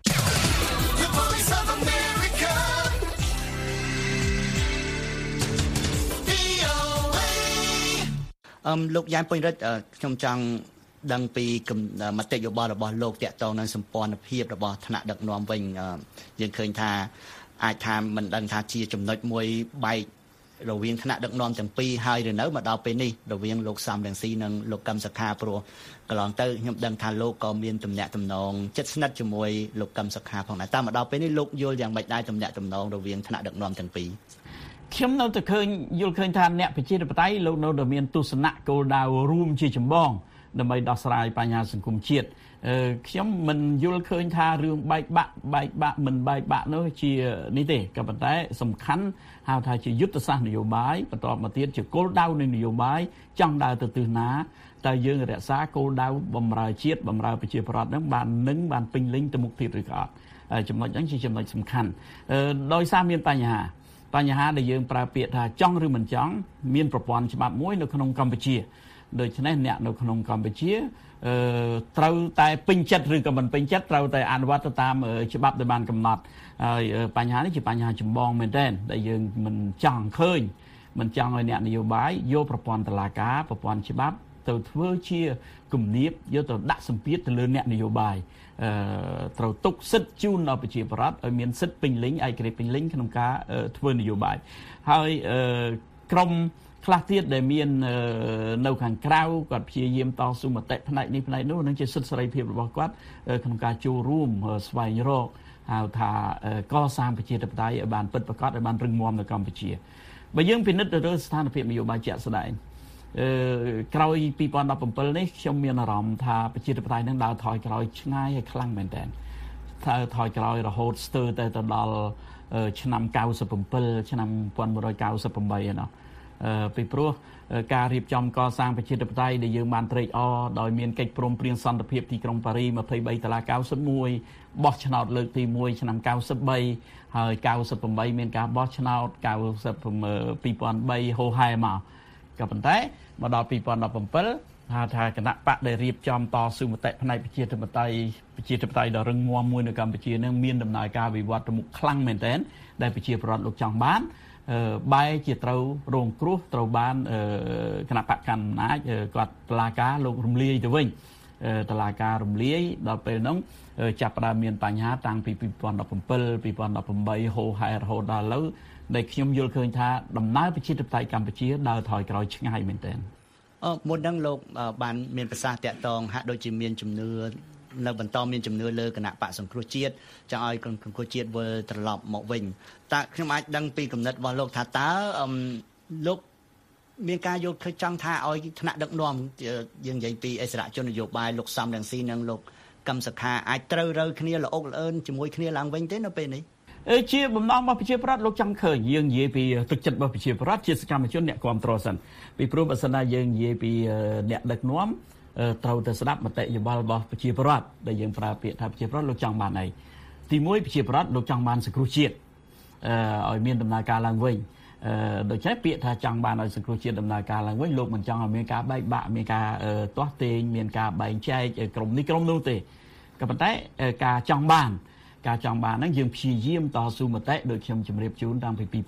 លោកយ៉ែមពញ្ញរិទ្ធខ្ញុំចង់ដឹងពីមតិយោបល់របស់លោកតាក់ទងនឹងសម្ព័ន្ធភាពរបស់ថ្នាក់ដឹកនាំវិញយើងឃើញថាអាចថាមិនដឹងថាជាចំណុចមួយបែករវាងថ្នាក់ដឹកនាំទាំងពីរហើយឬនៅមកដល់ពេលនេះរវាងលោកសំរងស៊ីនិងលោកកឹមសុខាព្រោះកន្លងទៅខ្ញុំដឹងថាលោកក៏មានទំនាក់ទំនងជិតស្និទ្ធជាមួយលោកកឹមសុខាផងដែរតែមកដល់ពេលនេះលោកយល់យ៉ាងម៉េចដែរទំនាក់ទំនងរវាងថ្នាក់ដឹកនាំទាំងពីរខ្ញុំនៅតែយល់ឃើញថាអ្នកប្រជាធិបតេយ្យលោកនៅតែមានទស្សនៈគោលដៅរួមជាចម្បងដើម្បីដោះស្រាយបញ្ហាសង្គមជាតិខ្ញុំមិនយល់ឃើញថារឿងបែកបាក់មិនបែកបាក់នោះជានេះទេក៏ប៉ុន្តែសំខាន់ហៅថាជាយុទ្ធសាស្ត្រនយោបាយបន្តមកទៀតជាគោលដៅនៃនយោបាយចង់ដើរទៅទិសណាតែយើងរក្សាគោលដៅបម្រើជាតិបម្រើប្រជាពលរដ្ឋហ្នឹងបានពេញលេញទៅមុខទៀតឬក៏អត់ចំណុចហ្នឹងជាចំណុចសំខាន់ដោយសារមានបញ្ហាដែលយើងប្រើពាក្យថាចង់ឬមិនចង់មានប្រព័ន្ធច្បាប់មួយនៅក្នុងកម្ពុជាដូច្នេះអ្នកនៅក្នុងកម្ពុជាត្រូវតែពេញចិត្តឬក៏មិនពេញចិត្តត្រូវតែអនុវត្តទៅតាមច្បាប់ដែលបានកំណត់ហើយបញ្ហានេះជាបញ្ហាចម្បងមែនទែនដែលយើងមិនចង់ឃើញមិនចង់ឲ្យអ្នកនយោបាយយកប្រព័ន្ធតុលាការប្រព័ន្ធច្បាប់ទៅធ្វើជាគំនាបយកទៅដាក់សម្ពាធទៅលើអ្នកនយោបាយត្រូវទុកសិទ្ធិជូនដល់ប្រជាពលរដ្ឋឲ្យមានសិទ្ធិពេញលេញឯករាជ្យពេញលេញក្នុងការធ្វើនយោបាយហើយក្រមខ្លះទៀតដែលមាននៅខាងក្រៅគាត់ព្យាយាមតស៊ូមតិផ្នែកនេះផ្នែកនោះនឹងជាសិទ្ធិសេរីភាពរបស់គាត់ក្នុងការចូលរួមស្វែងរកហៅថាកសាងប្រជាធិបតេយ្យឲ្យបានពិតប្រាកដឲ្យបានរឹងមាំនៅកម្ពុជាបើយើងពិនិត្យទៅលើស្ថានភាពនយោបាយជាក់ស្ដែងក្រោយ2017នេះខ្ញុំមានអារម្មណ៍ថាប្រជាធិបតេយ្យនឹងដើរថយក្រោយឆ្ងាយហើយខ្លាំងមែនទែនថយក្រោយរហូតស្ទើរតែទៅដល់ឆ្នាំ97ឆ្នាំ1998ឯណោះពីព្រោះការរៀបចំកសាងប្រជាធិបតេយ្យដែលយើងបានត្រេកអរដោយមានកិច្ចព្រមព្រៀងសន្តិភាពទីក្រុងប៉ារី23តុលា91បោះឆ្នោតលើកទី1ឆ្នាំ93ហើយ98មានការបោះឆ្នោត2003ហូហែមកក៏ប៉ុន្តែមកដល់2017ថាគណៈបកដែលរៀបចំតស៊ូមតិផ្នែកប្រជាធិបតេយ្យដ៏រឹងមាំមួយនៅកម្ពុជានឹងមានដំណើរការវិវត្តទៅមុខខ្លាំងមែនទែនដែលប្រជាពលរដ្ឋលោកចង់បានបែរជាត្រូវរងគ្រោះត្រូវបានគណៈបកកណ្ដាលអំណាចគាត់តុលាការលោករំលាយទៅវិញតុលាការរំលាយដល់ពេលហ្នឹងចាប់ផ្ដើមមានបញ្ហាតាំងពី2017 2018ហូរហែរហូតដល់ឥឡូវដែលខ្ញុំយល់ឃើញថាដំណើរប្រជាធិបតេយ្យកម្ពុជាដើរថយក្រោយឆ្ងាយមែនទែនមុនហ្នឹងលោកបានមានប្រសាសន៍តាក់ទងហាក់ដូចជាមានជំនឿនៅបន្តមានជំនឿលើគណៈបកសង្គ្រោះជាតិចង់ឲ្យសង្គ្រោះជាតិវិលត្រឡប់មកវិញតើខ្ញុំអាចដឹងពីគំនិតរបស់លោកថាតើលោកមានការយល់ឃើញចង់ថាឲ្យថ្នាក់ដឹកនាំយើងនិយាយពីអិសរាជជននយោបាយលោកសំរងស៊ីនិងលោកកឹមសុខាអាចត្រូវរើគ្នាល្អុកល្អឿនជាមួយគ្នាឡើងវិញទេនៅពេលនេះជាបំណងរបស់ប្រជាប្រដ្ឋលោកចង់ឃើញយើងនិយាយពីទឹកចិត្តរបស់ប្រជាប្រដ្ឋជាសកម្មជនអ្នកគ្រប់គ្រងសិនពីព្រោះបើសិនណាយើងនិយាយពីអ្នកដឹកនាំត្រូវតែស្ដាប់មតិយោបល់របស់ប្រជាពលរដ្ឋដែលយើងប្រើពាក្យថាប្រជាពលរដ្ឋលោកចង់បានអីទី1ប្រជាពលរដ្ឋលោកចង់បានសង្គ្រោះជាតិឲ្យមានដំណើរការឡើងវិញដូច្នេះពាក្យថាចង់បានឲ្យសង្គ្រោះជាតិដំណើរការឡើងវិញលោកមិនចង់ឲ្យមានការបែកបាក់មានការទាស់ទែងមានការបែងចែកក្រុមនេះក្រុមនោះទេក៏ប៉ុន្តែការចង់បានហ្នឹងយើងព្យាយាមតស៊ូមតិដូចខ្ញុំជម្រាបជូនតាំងពី2017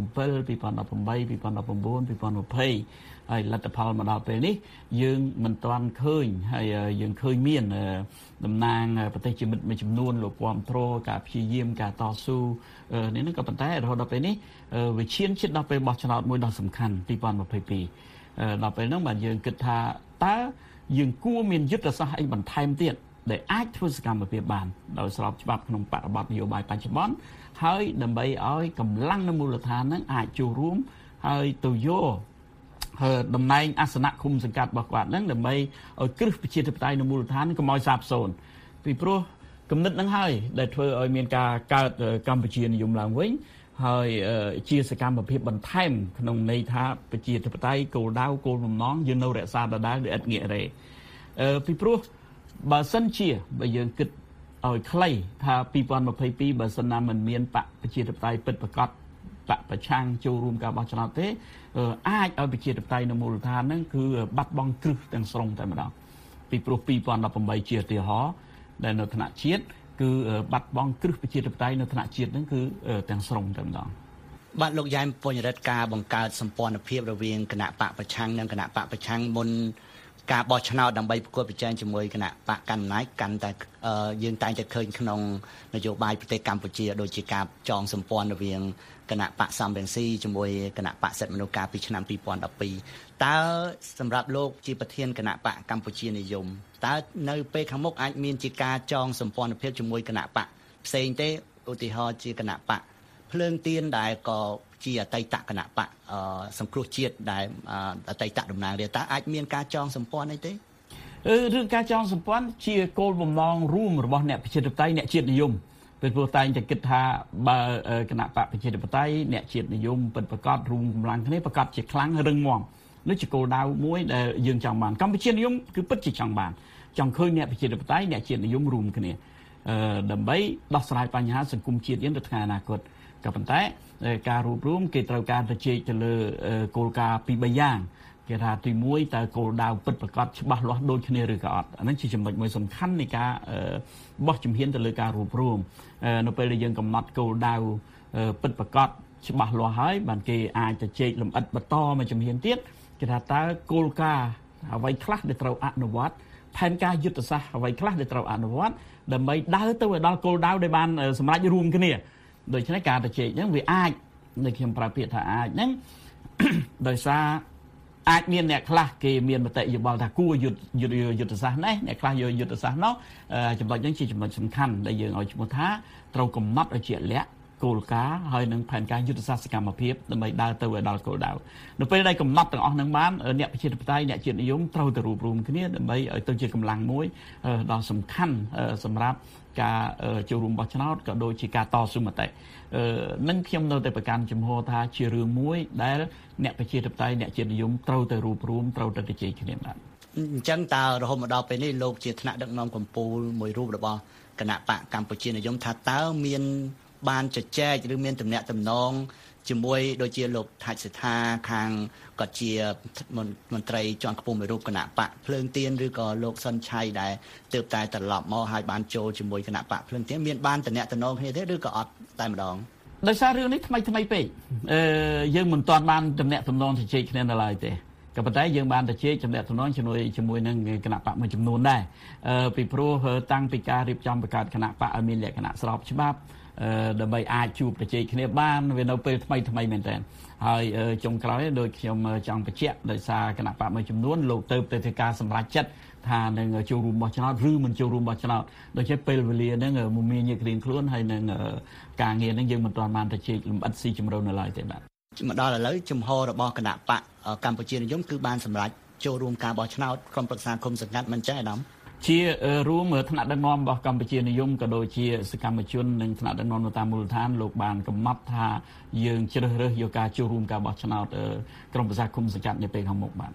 2018 2019 2020ហើយលទ្ធផលមកដល់ពេលនេះយើងមិនទាន់ឃើញហើយយើងឃើញមានតំណាងប្រទេសជាមិត្តមួយចំនួនលោកគាំទ្រការព្យាយាមការតស៊ូនេះក៏ប៉ុន្តែរហូតដល់ពេលនេះវិឈានជិតដល់ពេលបោះឆ្នោតមួយដ៏សំខាន់2022ដល់ពេលហ្នឹងបាទយើងគិតថាតើយើងគួរមានយុទ្ធសាស្ត្រអីបន្ថែមទៀតដែលអាចធ្វើសកម្មភាពបានដោយស្របច្បាប់ក្នុងបរិបទនយោបាយបច្ចុប្បន្នហើយដើម្បីឲ្យកម្លាំងនៅមូលដ្ឋានហ្នឹងអាចចូលរួមហើយទៅយកតំណែងអាសនៈឃុំសង្កាត់របស់គាត់ហ្នឹងដើម្បីឲ្យគ្រឹះប្រជាធិបតេយ្យនៅមូលដ្ឋានកុំឲ្យសាបសូន្យពីព្រោះគំនិតហ្នឹងហើយដែលធ្វើឲ្យមានការកើតកម្ពុជានិយមឡើងវិញហើយជាសកម្មភាពបន្ថែមក្នុងន័យថាប្រជាធិបតេយ្យគោលដៅគោលបំណងយើងនៅរក្សាដដែលដោយឥតងាករេពីព្រោះបើសិនជាបើយើងគិតឲ្យខ្លីថា2022បើសិនណាមិនមានបកប្រជាធិបតេយ្យពិតប្រាកដបកប្រឆាំងចូលរួមការបោះឆ្នោតទេអាចឲ្យប្រជាធិបតេយ្យនៅមូលដ្ឋានហ្នឹងគឺបាត់បង់គ្រឹះទាំងស្រុងតែម្ដងពីព្រោះ2018ជាឧទាហរណ៍ដែលនៅថ្នាក់ជាតិគឺបាត់បង់គ្រឹះប្រជាធិបតេយ្យនៅថ្នាក់ជាតិហ្នឹងគឺទាំងស្រុងតែម្ដងបាទលោកយ៉ែមពញ្ញរិទ្ធការបង្កើតសម្ព័ន្ធភាពរវាងគណៈបកប្រឆាំងនិងគណៈបកប្រឆាំងមុនការបោះឆ្នោតដើម្បីប្រកួតប្រជែងជាមួយគណៈបកកណ្ដាលអំណាចកាន់តែយើងតែងតែឃើញក្នុងនយោបាយប្រទេសកម្ពុជាដូចជាការចងសម្ព័ន្ធរវាងគណៈបកសំរងស៊ីជាមួយគណៈបកសិទ្ធិមនុស្សកាលពីឆ្នាំ2012តើសម្រាប់លោកជាប្រធានគណៈបកកម្ពុជានិយមតើនៅពេលខាងមុខអាចមានជាការចងសម្ព័ន្ធភាពជាមួយគណៈបកផ្សេងទេឧទាហរណ៍ជាគណៈបកភ្លើងទៀនដែលក៏ជាអតីតគណៈបកសង្គ្រោះជាតិដែលអតីតតំណាងរាស្ត្រតើអាចមានការចងសម្ព័ន្ធអីទេរឿងការចងសម្ព័ន្ធជាគោលបំណងរួមរបស់អ្នកប្រជាធិបតេយ្យអ្នកជាតិនិយមពេលព្រោះតែងតែគិតថាបើគណៈបកប្រជាធិបតេយ្យអ្នកជាតិនិយមពិតប្រាកដរួមកម្លាំងគ្នាប្រកាសជាខ្លាំងរឹងមាំនេះជាគោលដៅមួយដែលយើងចង់បានកម្ពុជានិយមគឺពិតជាចង់បានចង់ឃើញអ្នកប្រជាធិបតេយ្យអ្នកជាតិនិយមរួមគ្នាដើម្បីដោះស្រាយបញ្ហាសង្គមជាតិយើងទៅថ្ងៃអនាគតក៏ប៉ុន្តែការរួបរวมគេត្រូវការទៅជែកទៅលើគោលការណ៍ពី3យ៉ាងគេថាទី1តើគោលដៅពិតប្រាកដច្បាស់លាស់ដូចគ្នាឬក៏អត់អានេះជាចំណុចមួយសំខាន់នៃការបោះជំហានទៅលើការរួបរวมនៅពេលដែលយើងកំណត់គោលដៅពិតប្រាកដច្បាស់លាស់ហើយបានគេអាចទៅជែកលម្អិតបន្តមួយជំហានទៀតគេថាតើគោលការណ៍អ្វីខ្លះដែលត្រូវអនុវត្តផែនការយុទ្ធសាស្ត្រអ្វីខ្លះដែលត្រូវអនុវត្តដើម្បីដើរទៅឲ្យដល់គោលដៅដែលបានសម្រេចរួមគ្នាដូច្នេះការទៅជែកហ្នឹងវាអាចដូចខ្ញុំប្រើពាក្យថាអាចហ្នឹងដោយសារអាចមានអ្នកខ្លះគេមានមតិយោបល់ថាគួរយុទ្ធសាស្ត្រនេះអ្នកខ្លះយកយុទ្ធសាស្ត្រនោះចំណុចហ្នឹងជាចំណុចសំខាន់ដែលយើងឲ្យឈ្មោះថាត្រូវកំណត់ឲ្យជាក់លាក់គោលការណ៍ហើយនឹងផែនការយុទ្ធសាស្ត្រសកម្មភាពដើម្បីដើរទៅឲ្យដល់គោលដៅនៅពេលដែលកំណត់ទាំងអស់ហ្នឹងបានអ្នកប្រជាធិបតេយ្យអ្នកជាតិនិយមត្រូវទៅរួបរวมគ្នាដើម្បីឲ្យទៅជាកម្លាំងមួយដ៏សំខាន់សម្រាប់ការចូលរួមបោះឆ្នោតក៏ដូចជាការតស៊ូមតិនឹងខ្ញុំនៅតែប្រកាន់ជំហរថាជារឿងមួយដែលអ្នកប្រជាធិបតេយ្យអ្នកជាតិនិយមត្រូវទៅរួបរวมត្រូវទៅជជែកគ្នាបាទអញ្ចឹងតើរហូតមកដល់ពេលនេះលោកជាថ្នាក់ដឹកនាំកម្ពុជាមួយរូបរបស់គណៈបកកម្ពុជានិយមថាតើមានបានជជែកឬមានទំនាក់ទំនងជាមួយដូចជាលោកថាច់សិដ្ឋាខាងក៏ជាមន្ត្រីជាន់ខ្ពស់មួយរូបគណៈបកភ្លើងទៀនឬក៏លោកសុនឆៃដែលទើបតែត្រឡប់មកហើយបានចូលជាមួយគណៈបកភ្លើងទៀនមានបានទំនាក់ទំនងគ្នាទេឬក៏អត់តែម្ដងដោយសាររឿងនេះថ្មីពេកយើងមិនទាន់បានទំនាក់ទំនងជជែកគ្នានៅឡើយទេក៏ប៉ុន្តែយើងបានទៅជែកចំណេះតំណងជាមួយនឹងគណៈបកមួយចំនួនដែរពីព្រោះតាំងពីការរៀបចំបង្កើតគណៈបកឲ្យមានលក្ខណៈស្របច្បាប់ដើម្បីអាចជួបប្រជែកគ្នាបានវានៅពេលថ្មីមែនតើហើយចុងក្រោយដូចខ្ញុំចង់បញ្ជាក់ដោយសារគណៈបកមួយចំនួនលោកទៅធ្វើការសម្រេចចិត្តថានឹងចូលរួមបោះឆ្នោតឬមិនចូលរួមបោះឆ្នោតដូច្នេះពេលវេលាហ្នឹងមានញឹករៀងខ្លួនហើយនឹងការងារហ្នឹងយើងមិនទាន់បានទៅជែកលម្អិតស៊ីជម្រៅនៅឡើយទេបាទមកដល់ឥឡូវជំហររបស់គណៈបកកម្ពុជានិយមគឺបានសម្រេចចូលរួមការបោះឆ្នោតក្រុមប្រឹក្សាគុំសង្កាត់មិនចេះអាដាមជារួមថ្នាក់ដឹកនាំរបស់កម្ពុជានិយមក៏ដូចជាសកម្មជននិងថ្នាក់ដឹកនាំនៅតាមមូលដ្ឋានលោកបានកំណត់ថាយើងជ្រើសរើសយកការចូលរួមការបោះឆ្នោតក្រុមប្រឹក្សាគុំសង្កាត់នាពេលខាងមុខបាទ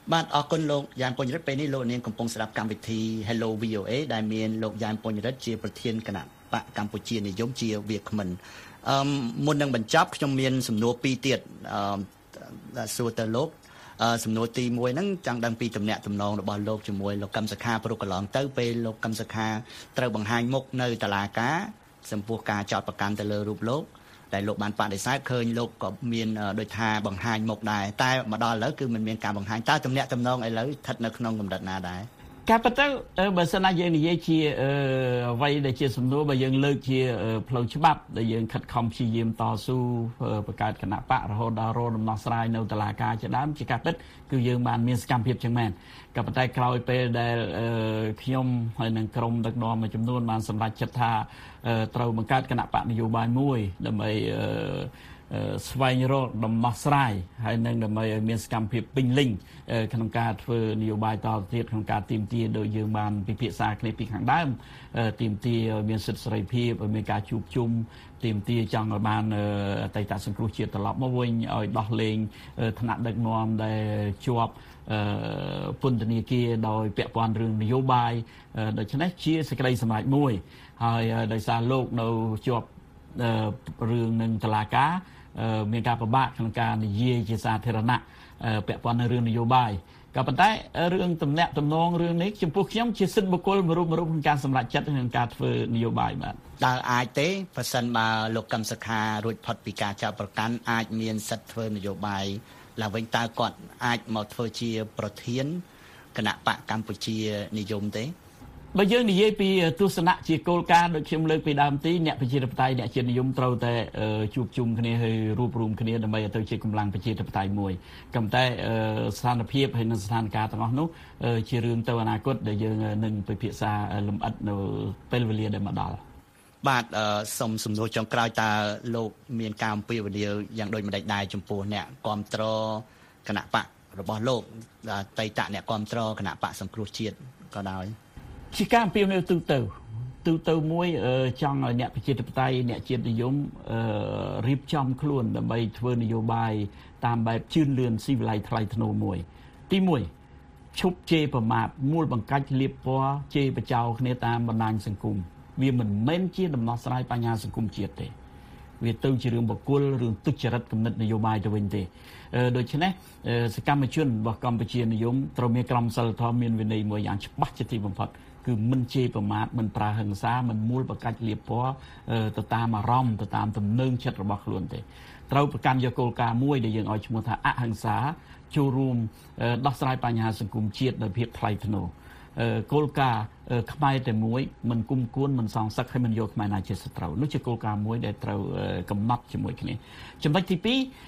បាទអរគុណលោកយ៉ានពញ្ញរិទ្ធពេលនេះលោកនាងកំពុងស្ដាប់កម្មវិធី Hello VOA ដែលមានលោកយ៉ានពញ្ញរិទ្ធជាប្រធានគណៈបកកម្ពុជានិយមជាវាគ្មិនមុននឹងបញ្ចប់ខ្ញុំមានសំណួរ2ទៀតសួរទៅលោកសំណួរទី1ហ្នឹងចង់ដឹងពីទំនាក់ទំនងរបស់លោកជាមួយលោកកឹមសុខាព្រោះកន្លងទៅពេលលោកកឹមសុខាត្រូវបង្ហាញមុខនៅតុលាការចំពោះការចោទប្រកាន់ទៅលើរូបលោកដែលលោកបានបដិសេធឃើញលោកក៏មានដូចថាបង្ហាញមុខដែរតែមកដល់ឥឡូវគឺមិនមានការបង្ហាញតើទំនាក់ទំនងឥឡូវស្ថិតនៅក្នុងកម្រិតណាដែរការពិតទៅបើសិនណាយើងនិយាយជាអ្វីដែលជាសំណួរបើយើងលើកជាផ្លូវច្បាប់ដែលយើងខិតខំព្យាយាមតស៊ូបង្កើតគណៈបករហូតដល់រកដំណោះស្រាយនៅតុលាការជាដើមជាការពិតគឺយើងបានមានសកម្មភាពចឹងមែនក៏ប៉ុន្តែក្រោយពេលដែលខ្ញុំហើយនឹងក្រុមដឹកនាំមួយចំនួនបានសម្រេចចិត្តថាត្រូវបង្កើតគណៈបកនយោបាយមួយដើម្បីស្វែងរកដំណោះស្រាយហើយនឹងដើម្បីឲ្យមានសកម្មភាពពេញលេញក្នុងការធ្វើនយោបាយតទៅទៀតក្នុងការទាមទារដោយយើងបានពិភាក្សាគ្នាពីខាងដើមទាមទារឲ្យមានសិទ្ធិសេរីភាពឲ្យមានការជួបជុំទាមទារចង់ឲ្យបានអតីតសង្គ្រោះជាតិត្រឡប់មកវិញឲ្យដោះលែងថ្នាក់ដឹកនាំដែលជាប់ពន្ធនាគារដោយពាក់ព័ន្ធរឿងនយោបាយដូច្នេះជាសេចក្តីសម្រេចមួយហើយដោយសារលោកនៅជាប់រឿងនឹងតុលាការមានការពិបាកក្នុងការនិយាយជាសាធារណៈពាក់ព័ន្ធនឹងរឿងនយោបាយក៏ប៉ុន្តែរឿងទំនាក់ទំនងរឿងនេះចំពោះខ្ញុំជាសិទ្ធិបុគ្គលមួយរូបក្នុងការសម្រេចចិត្តក្នុងការធ្វើនយោបាយបាទតើអាចទេប្រសិនបើលោកកឹមសុខារួចផុតពីការចោទប្រកាន់អាចមានសិទ្ធិធ្វើនយោបាយឡើងវិញតើគាត់អាចមកធ្វើជាប្រធានគណៈបកកម្ពុជានិយមទេបើយើងនិយាយពីទស្សនៈជាគោលការណ៍ដូចខ្ញុំលើកពីដើមទីអ្នកប្រជាធិបតេយ្យអ្នកជាតិនិយមត្រូវតែជួបជុំគ្នាហើយរួបរวมគ្នាដើម្បីឲ្យទៅជាកម្លាំងប្រជាធិបតេយ្យមួយក៏ប៉ុន្តែស្ថានភាពហើយនិងស្ថានភាពទាំងអស់នោះជារឿងទៅអនាគតដែលយើងនឹងពិភាក្សាលម្អិតនៅពេលវេលាដែលមកដល់បាទសូមសំណួរចុងក្រោយតើលោកមានការអំពាវនាវយ៉ាងដូចម្តេចដែរចំពោះអ្នកគាំទ្រគណៈបករបស់លោកតៃតៈអ្នកគាំទ្រគណៈបកសង្គ្រោះជាតិក៏ដោយជាការអំពាវនាវទូទៅមួយចង់ឲ្យអ្នកប្រជាធិបតេយ្យអ្នកជាតិនិយមរៀបចំខ្លួនដើម្បីធ្វើនយោបាយតាមបែបជឿនលឿនស៊ីវិល័យថ្លៃថ្នូរមួយទី1ឈប់ជេរប្រមាថមូលបង្កាច់លៀបពណ៌ជេរបចោគ្នាតាមបណ្ដាញសង្គមវាមិនមែនជាដំណោះស្រាយបញ្ហាសង្គមជាតិទេវាទៅជារឿងបុគ្គលរឿងទុច្ចរិតគំនិតនយោបាយទៅវិញទេដូច្នេះសកម្មជនរបស់កម្ពុជានិយមត្រូវមានក្រមសីលធម៌មានវិន័យមួយយ៉ាងច្បាស់ជាទីបំផុតគឺមិនជេរប្រមាថមិនប្រើហិង្សាមិនមូលបង្កាច់លៀបពណ៌ទៅតាមអារម្មណ៍ទៅតាមទំនើងចិត្តរបស់ខ្លួនទេត្រូវប្រកាន់យកគោលការណ៍មួយដែលយើងឲ្យឈ្មោះថាអហិង្សាចូលរួមដោះស្រាយបញ្ហាសង្គមជាតិដោយភាពថ្លៃថ្នូរគោលការណ៍ខ្មែរតែមួយមិនគុំគួនមិនសងសឹកហើយមិនយកខ្មែរណាជាសត្រូវនោះជាគោលការណ៍មួយដែលត្រូវកំណត់ជាមួយគ្នាចំណុចទី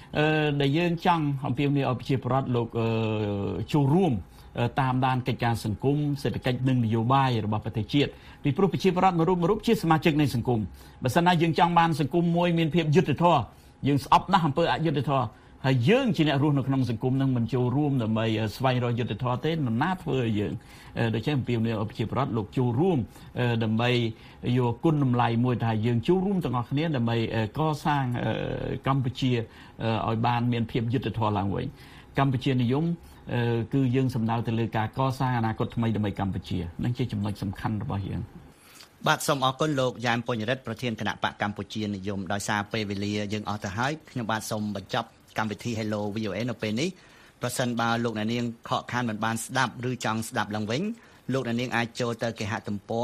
2ដែលយើងចង់អំពាវនាវឲ្យប្រជាពលរដ្ឋលោកចូលរួមតាមដានកិច្ចការសង្គមសេដ្ឋកិច្ចនិងនយោបាយរបស់ប្រទេសជាតិពីព្រោះប្រជាពលរដ្ឋមួយរូបជាសមាជិកនៃសង្គមបើសិនណាយើងចង់បានសង្គមមួយមានភាពយុត្តិធម៌យើងស្អប់ណាស់អំពើអយុត្តិធម៌ហើយយើងជាអ្នករស់នៅក្នុងសង្គមនឹងមិនចូលរួមដើម្បីស្វែងរកយុត្តិធម៌ទេនរណាធ្វើឲ្យយើងដូច្នេះអំពាវនាវឲ្យប្រជាពលរដ្ឋលោកចូលរួមដើម្បីយកគុណតម្លៃមួយថាយើងចូលរួមទាំងអស់គ្នាដើម្បីកសាងកម្ពុជាឲ្យបានមានភាពយុត្តិធម៌ឡើងវិញកម្ពុជានិយមគឺយើងសំដៅទៅលើការកសាងអនាគតថ្មីដើម្បីកម្ពុជានឹងជាចំណុចសំខាន់របស់យើងបាទសូមអរគុណលោកយ៉ែមពញ្ញរិទ្ធប្រធានគណៈបកកម្ពុជានិយមដោយសារពេលវេលាយើងអស់ទៅហើយខ្ញុំបាទសូមបញ្ចប់កម្មវិធី Hello VOA នៅពេលនេះប្រសិនបើលោកអ្នកនាងខកខានមិនបានស្ដាប់ឬចង់ស្ដាប់ឡើងវិញលោកអ្នកនាងអាចចូលទៅគេហទំព័រ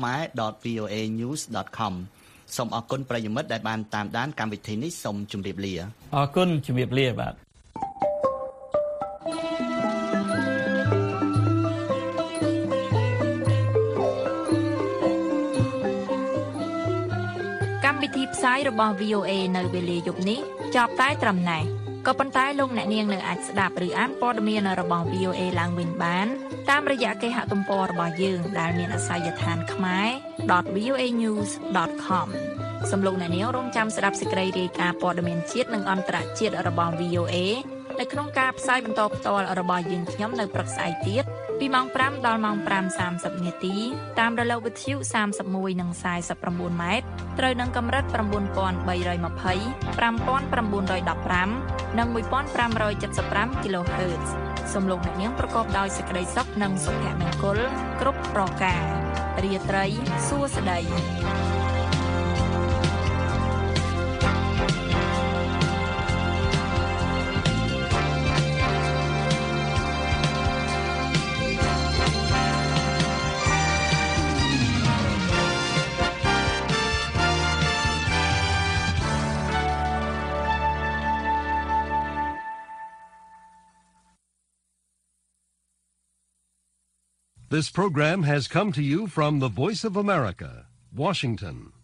khmer.voanews.com សូមអរគុណប្រិយមិត្តដែលបានតាមដានកម្មវិធីនេះសូមជម្រាបលាអរគុណជម្រាបលាបាទកម្មវិធីផ្សាយរបស់ VOA នៅវេលាយប់នេះចប់តែត្រឹមណេះក៏ប៉ុន្តែលោកអ្នកនាងនៅអាចស្ដាប់ឬអានព័ត៌មានរបស់ VOA ឡើងវិញបានតាមរយៈគេហទំព័ររបស់យើងដែលមានអាសយដ្ឋាន khmer.voanews.com សូមលោកអ្នកនាងរងចាំស្ដាប់សេចក្តីរាយការណ៍ព័ត៌មានជាតិនិងអន្តរជាតិរបស់ VOA នៅក្នុងការផ្សាយបន្តផ្ទាល់របស់យើងខ្ញុំនៅព្រឹកស្អែកទៀតពីម៉ោង 5 ដល់ម៉ោង 5:30 នាទីតាមរលកវិទ្យុ31និង49ម៉ែត្រត្រូវនឹងកម្រិត 9320 5915 និង 1575 kHz សូមលោកអ្នកនាងប្រកបដោយសេចក្តីសុខនិងសុភមង្គលគ្រប់ប្រការរាត្រីសួស្តី This program has come to you from the Voice of America, Washington.